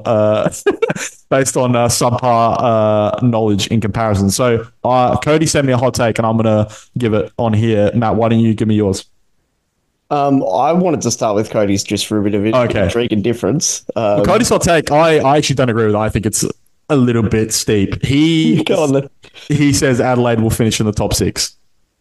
subpar knowledge in comparison. So Cody sent me a hot take, and I'm going to give it on here. Matt, why don't you give me yours? I wanted to start with Cody's just for a bit of intrigue and difference. Cody's hot take, I actually don't agree with it. I think it's a little bit steep. He says Adelaide will finish in the top 6.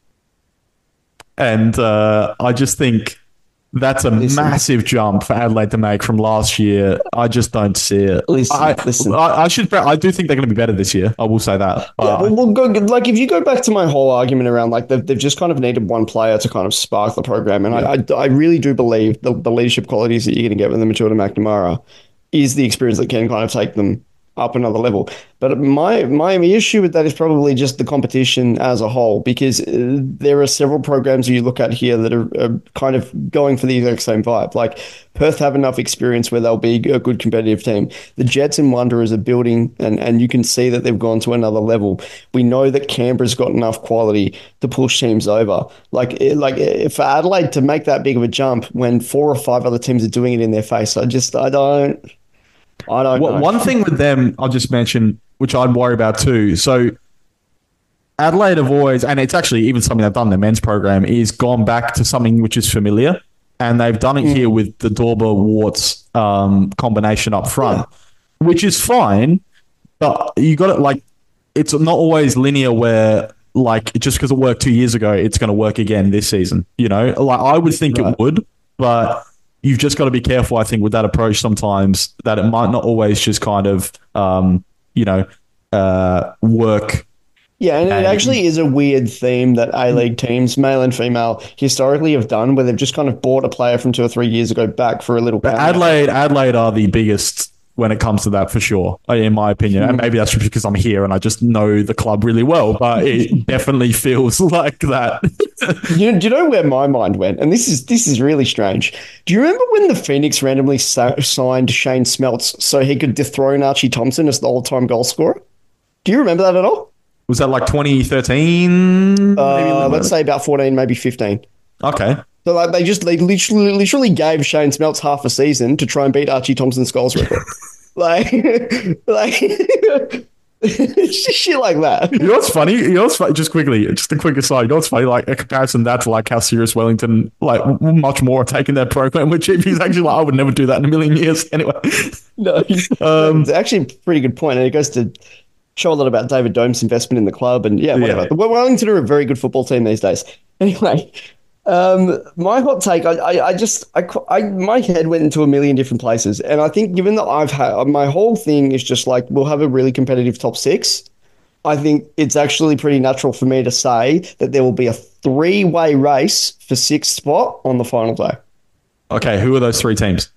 And I just think that's a massive jump for Adelaide to make from last year. I just don't see it. I do think they're going to be better this year. I will say that. If you go back to my whole argument around they've just kind of needed one player to kind of spark the program, and I really do believe the leadership qualities that you're going to get with the Matilda McNamara is the experience that can kind of take them up another level. But my issue with that is probably just the competition as a whole, because there are several programs you look at here that are kind of going for the exact same vibe. Like Perth have enough experience where they'll be a good competitive team. The Jets and Wanderers are building, and you can see that they've gone to another level. We know that Canberra's got enough quality to push teams over. For Adelaide to make that big of a jump when 4 or 5 other teams are doing it in their face, I don't know. One thing with them, I'll just mention, which I'd worry about too. So Adelaide have always, and it's actually even something they've done in their men's program, is gone back to something which is familiar. And they've done it here with the Dorber-Warts combination up front, which is fine. But you got it, it's not always linear where, just because it worked 2 years ago, it's going to work again this season. I would think it would, but you've just got to be careful, I think, with that approach sometimes, that it might not always just kind of, work. Yeah, and it actually is a weird theme that A-League teams, male and female, historically have done, where they've just kind of bought a player from 2 or 3 years ago back for a little bit. Adelaide are the biggest when it comes to that, for sure, in my opinion. And maybe that's just because I'm here and I just know the club really well, but it definitely feels like that. Do you know where my mind went? And this is really strange. Do you remember when the Phoenix randomly signed Shane Smeltz so he could dethrone Archie Thompson as the all-time goal scorer? Do you remember that at all? Was that 2013? Let's say about 14, maybe 15. Okay. So they literally gave Shane Smeltz half a season to try and beat Archie Thompson's goals record. Shit like that. You know what's funny? Just quickly, just a quick aside. You know what's funny? A comparison that to how serious Wellington, much more are taking their program with Chief. He's actually I would never do that in a million years. Anyway. No, it's actually a pretty good point, and it goes to show a lot about David Dome's investment in the club, and whatever. Yeah. Wellington are a very good football team these days. Anyway, my hot take, my head went into a million different places, and I think given that I've had my whole thing is just we'll have a really competitive top 6. I think it's actually pretty natural for me to say that there will be a 3-way race for 6th spot on the final day. Okay, who are those 3 teams?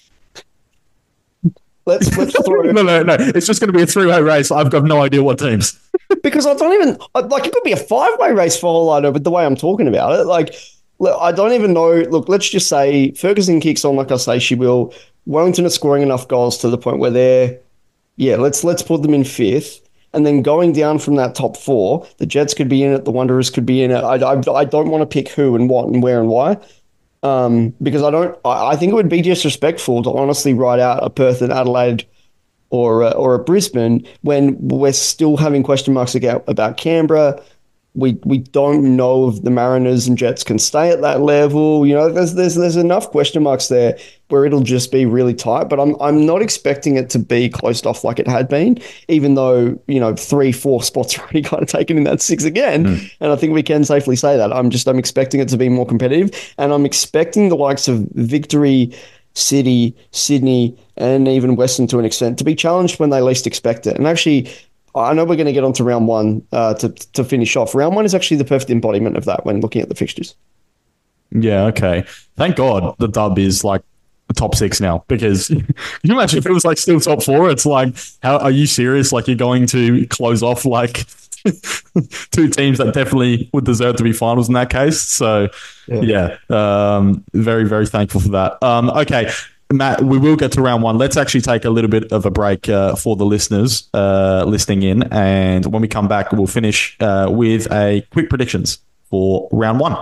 Let's throw No. It's just going to be a 3-way race. I've got no idea what teams. Because I don't even it could be a 5-way race for all I know. But the way I'm talking about it, I don't even know. Look, let's just say Ferguson kicks on like I say she will. Wellington are scoring enough goals to the point where let's put them in 5th, and then going down from that top 4, the Jets could be in it, the Wanderers could be in it. I don't want to pick who and what and where and why. Because I think it would be disrespectful to honestly write out a Perth and Adelaide or a Brisbane when we're still having question marks about Canberra. we don't know if the Mariners and Jets can stay at that level. You know, there's enough question marks there where it'll just be really tight. But I'm not expecting it to be closed off like it had been, even though, you know, 3-4 spots are already kind of taken in that six again. And I think we can safely say that. I'm expecting it to be more competitive, and I'm expecting the likes of Victory, City, Sydney, and even Western to an extent to be challenged when they least expect it. And actually, I know we're going to get on to round one to finish off. Round one is actually the perfect embodiment of that when looking at the fixtures. Yeah, okay. Thank God the dub is like the top six now, because can you imagine if it was like still top four? It's like, how are you serious? Like, you're going to close off like two teams that definitely would deserve to be finals in that case. So, yeah, very, very thankful for that. Okay. Matt, we will get to round one. Let's actually take a little bit of a break for the listeners listening in. And when we come back, we'll finish with a quick predictions for round one.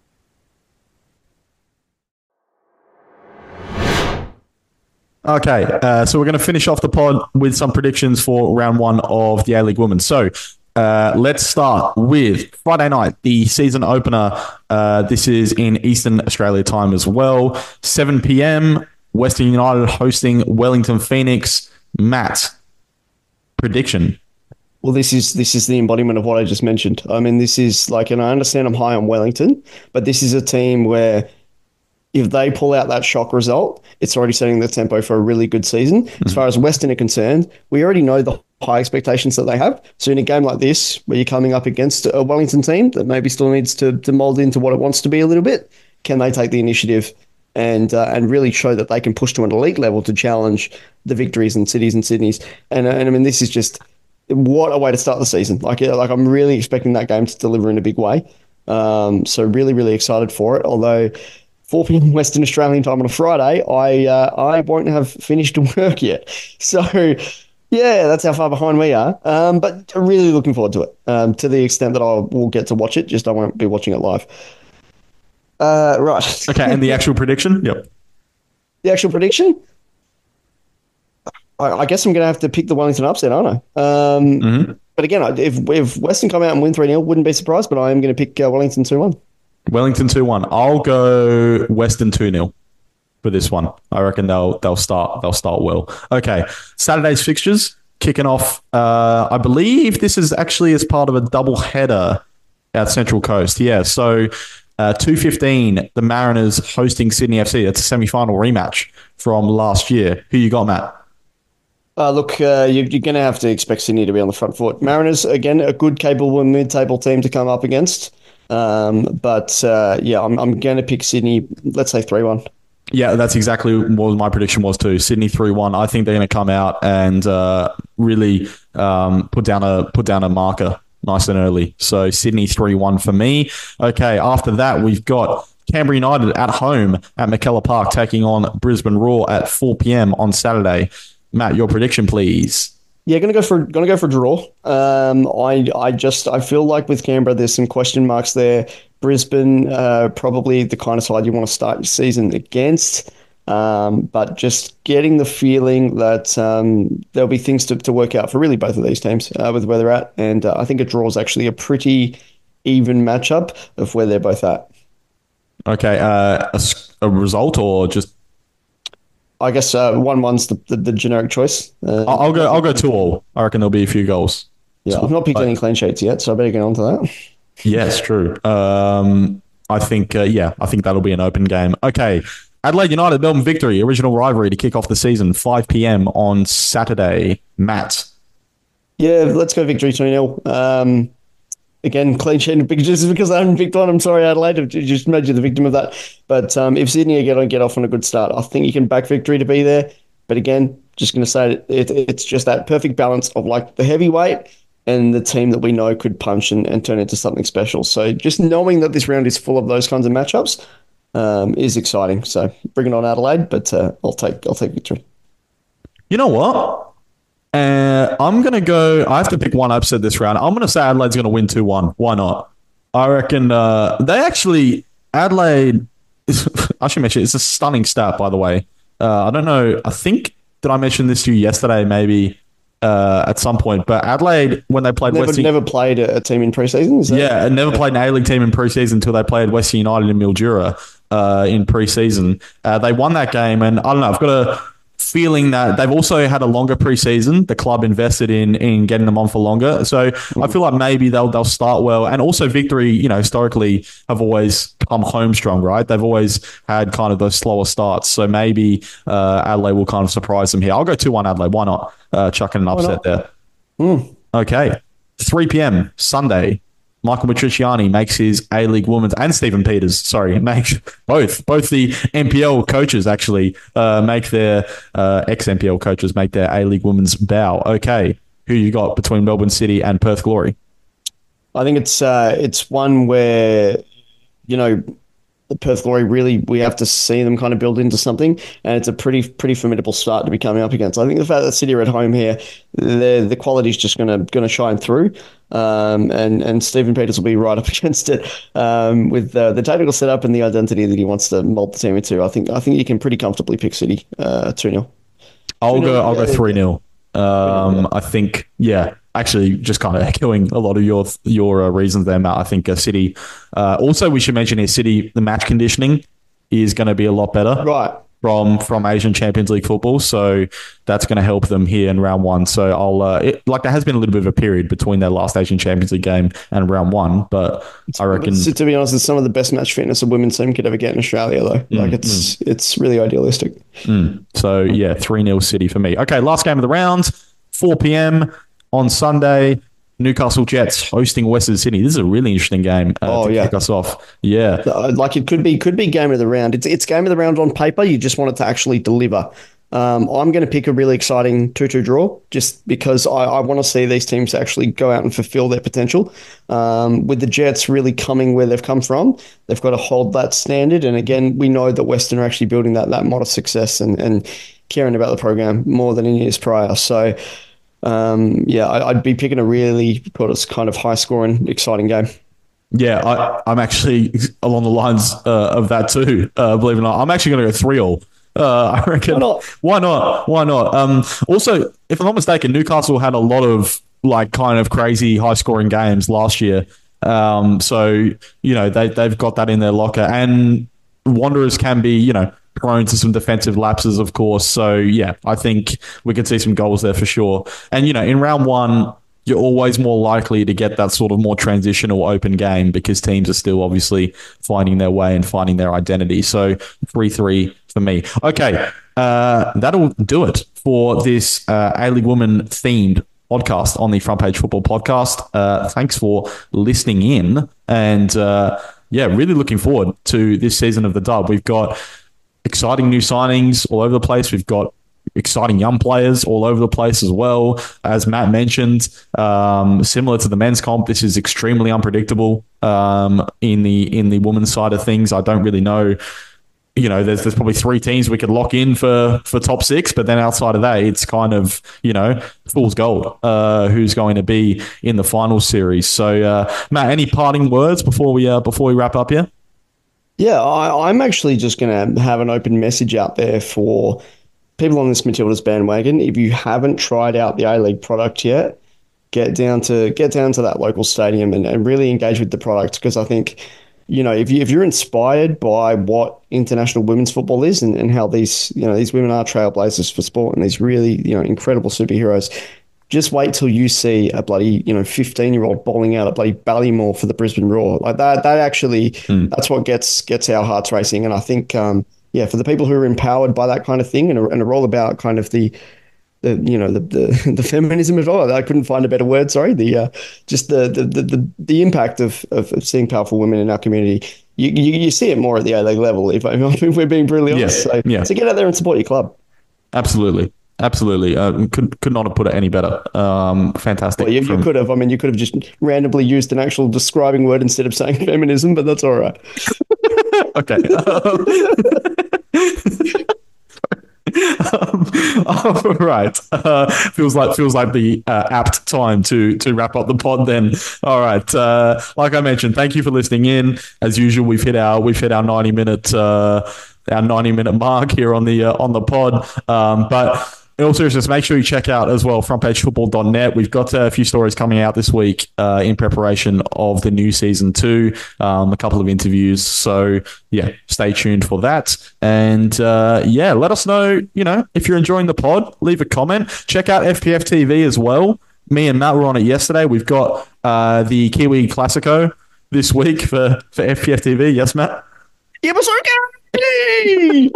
Okay, so we're going to finish off the pod with some predictions for round one of the A-League Women. So let's start with Friday night, the season opener. This is in Eastern Australia time as well. 7 p.m., Western United hosting Wellington Phoenix. Matt, prediction. Well, this is the embodiment of what I just mentioned. I mean, this is like, and I understand I'm high on Wellington, but this is a team where if they pull out that shock result, it's already setting the tempo for a really good season. As far as Western are concerned, we already know the high expectations that they have. So in a game like this, where you're coming up against a Wellington team that maybe still needs to mold into what it wants to be a little bit, can they take the initiative and really show that they can push to an elite level to challenge the Victories and Cities and Sydneys? And I mean, this is just what a way to start the season. Like I'm really expecting that game to deliver in a big way. So really, really excited for it. Although 4 p.m. Western Australian time on a Friday, I won't have finished work yet. So yeah, that's how far behind we are. But really looking forward to it, to the extent that I will get to watch it. Just I won't be watching it live. Right. Okay, and the actual prediction? Yep. The actual prediction? I guess I'm going to have to pick the Wellington upset, aren't I? But again, if Western come out and win 3-0, wouldn't be surprised, but I am going to pick Wellington 2-1. Wellington 2-1. I'll go Western 2-0 for this one. I reckon they'll start well. Okay, Saturday's fixtures kicking off. I believe this is actually as part of a double header at Central Coast. Yeah, so 2:15, the Mariners hosting Sydney FC. That's a semi-final rematch from last year. Who you got, Matt? Look, you're going to have to expect Sydney to be on the front foot. Mariners, again, a good, capable mid-table team to come up against. But I'm going to pick Sydney, let's say 3-1. Yeah, that's exactly what my prediction was too. Sydney 3-1. I think they're going to come out and really put down a marker nice and early. So Sydney 3-1 for me. Okay, after that, we've got Canberra United at home at McKellar Park taking on Brisbane Roar at 4 p.m. on Saturday. Matt, your prediction, please. Yeah, gonna go for a draw. I feel like with Canberra there's some question marks there. Brisbane, probably the kind of side you want to start your season against. But just getting the feeling that there'll be things to work out for really both of these teams with where they're at. And I think a draw is actually a pretty even matchup of where they're both at. Okay, a result or just? I guess 1-1's the generic choice. I'll go 2-2. I reckon there'll be a few goals. Yeah, I've not picked any clean sheets yet, so I better get on to that. Yes, true. I think that'll be an open game. Okay, Adelaide United, Melbourne Victory, original rivalry to kick off the season, 5 p.m. on Saturday. Matt? Yeah, let's go Victory 2-0. Again, clean sheet just because I haven't picked one. I'm sorry, Adelaide. I've just made you the victim of that. But if Sydney get off on a good start, I think you can back Victory to be there. But again, just going to say it's just that perfect balance of like the heavyweight and the team that we know could punch and turn into something special. So just knowing that this round is full of those kinds of matchups is exciting. So bring it on, Adelaide. But I'll take Victory. You know what? I'm going to go. I have to pick one upset this round. I'm going to say Adelaide's going to win 2-1. Why not? I reckon Adelaide, I should mention, it's a stunning stat, by the way. I don't know. I think, did I mention this to you yesterday, maybe? at some point. But Adelaide, when they played never played a team in preseason. Is that? Yeah, and never played an A-League team in preseason until they played Western United in Mildura in preseason. They won that game, and I don't know, I've got a feeling that they've also had a longer preseason. The club invested in getting them on for longer. So I feel like maybe they'll start well. And also Victory, historically have always come home strong, right? They've always had kind of those slower starts. So maybe Adelaide will kind of surprise them here. I'll go 2-1 Adelaide. Why not? Chucking an upset there. Okay. 3 p.m. Sunday. Michael Matriciani makes his A-League Women's and Stephen Peters, makes both the NPL coaches actually make their ex-NPL coaches make their A-League Women's bow. Okay, who you got between Melbourne City and Perth Glory? I think it's one where, the Perth Glory really, we have to see them kind of build into something, and it's a pretty formidable start to be coming up against. I think the fact that City are at home here, the quality is just going to shine through, and Stephen Peters will be right up against it with the tactical setup and the identity that he wants to mold the team into. I think you can pretty comfortably pick City 2-0. I'll go 3-0. I think, actually just kind of echoing a lot of your reasons there, Matt. I think City, also we should mention here, City, the match conditioning is going to be a lot better. Right. From Asian Champions League football. So that's going to help them here in round one. So there has been a little bit of a period between their last Asian Champions League game and round one, but I reckon... To be honest, it's some of the best match fitness a women's team could ever get in Australia, though. It's really idealistic. So, 3-0 City for me. Okay, last game of the round, 4 p.m. on Sunday. Newcastle Jets hosting Western Sydney. This is a really interesting game to kick us off. Yeah. It could be game of the round. It's game of the round on paper. You just want it to actually deliver. I'm going to pick a really exciting 2-2 draw just because I want to see these teams actually go out and fulfill their potential. With the Jets really coming where they've come from, they've got to hold that standard. And again, we know that Western are actually building that modest success and caring about the program more than in years prior. So, I'd be picking a really kind of high-scoring, exciting game. Yeah, I'm actually along the lines of that too. Believe it or not, I'm actually going to go 3-3. I reckon. Why not? Also, if I'm not mistaken, Newcastle had a lot of kind of crazy high-scoring games last year. So they've got that in their locker, and Wanderers can be prone to some defensive lapses, of course. So, I think we could see some goals there for sure. And, in round one, you're always more likely to get that sort of more transitional open game because teams are still obviously finding their way and finding their identity. So, 3-3 for me. Okay, that'll do it for this A-League Women themed podcast on the Front Page Football Podcast. Thanks for listening in. And, really looking forward to this season of the Dub. We've got exciting new signings all over the place. We've got exciting young players all over the place as well. As Matt mentioned, similar to the men's comp, this is extremely unpredictable in the women's side of things. I don't really know. There's probably 3 teams we could lock in for top 6, but then outside of that, it's kind of, fool's gold who's going to be in the final series. So, Matt, any parting words before we wrap up here? Yeah, I'm actually just going to have an open message out there for people on this Matildas bandwagon. If you haven't tried out the A-League product yet, get down to that local stadium and really engage with the product, because I think, if you're inspired by what international women's football is and how these women are trailblazers for sport and these really, incredible superheroes, just wait till you see a bloody, 15-year-old bowling out at bloody Ballymore for the Brisbane Roar. Like that actually, that's what gets our hearts racing. And I think, for the people who are empowered by that kind of thing and are all about kind of the feminism of all, I couldn't find a better word. Sorry, the impact of seeing powerful women in our community. You see it more at the A-League level. If we're being brutally honest, so get out there and support your club. Absolutely. Could not have put it any better. Fantastic. Well, you could have. I mean, you could have just randomly used an actual describing word instead of saying feminism, but that's all right. Okay. Right. Feels like the apt time to wrap up the pod then. All right. Like I mentioned, thank you for listening in. As usual, we've hit our 90-minute mark here on the pod. But in all seriousness, make sure you check out as well frontpagefootball.net. We've got a few stories coming out this week in preparation of the new season 2, a couple of interviews. So yeah, stay tuned for that. And let us know, if you're enjoying the pod, leave a comment. Check out FPF TV as well. Me and Matt were on it yesterday. We've got the Kiwi Classico this week for FPF TV. Yes, Matt? Yeah, but okay.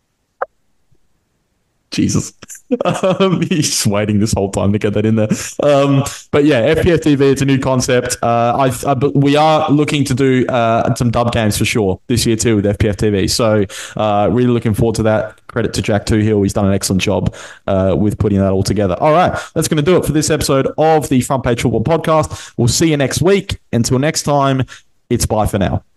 Jesus. He's just waiting this whole time to get that in there. But yeah, FPF TV, it's a new concept. We are looking to do some dub games for sure this year too with FPF TV. So really looking forward to that. Credit to Jack Toohill. He's done an excellent job with putting that all together. All right, that's going to do it for this episode of the Front Page Football Podcast. We'll see you next week. Until next time, it's bye for now.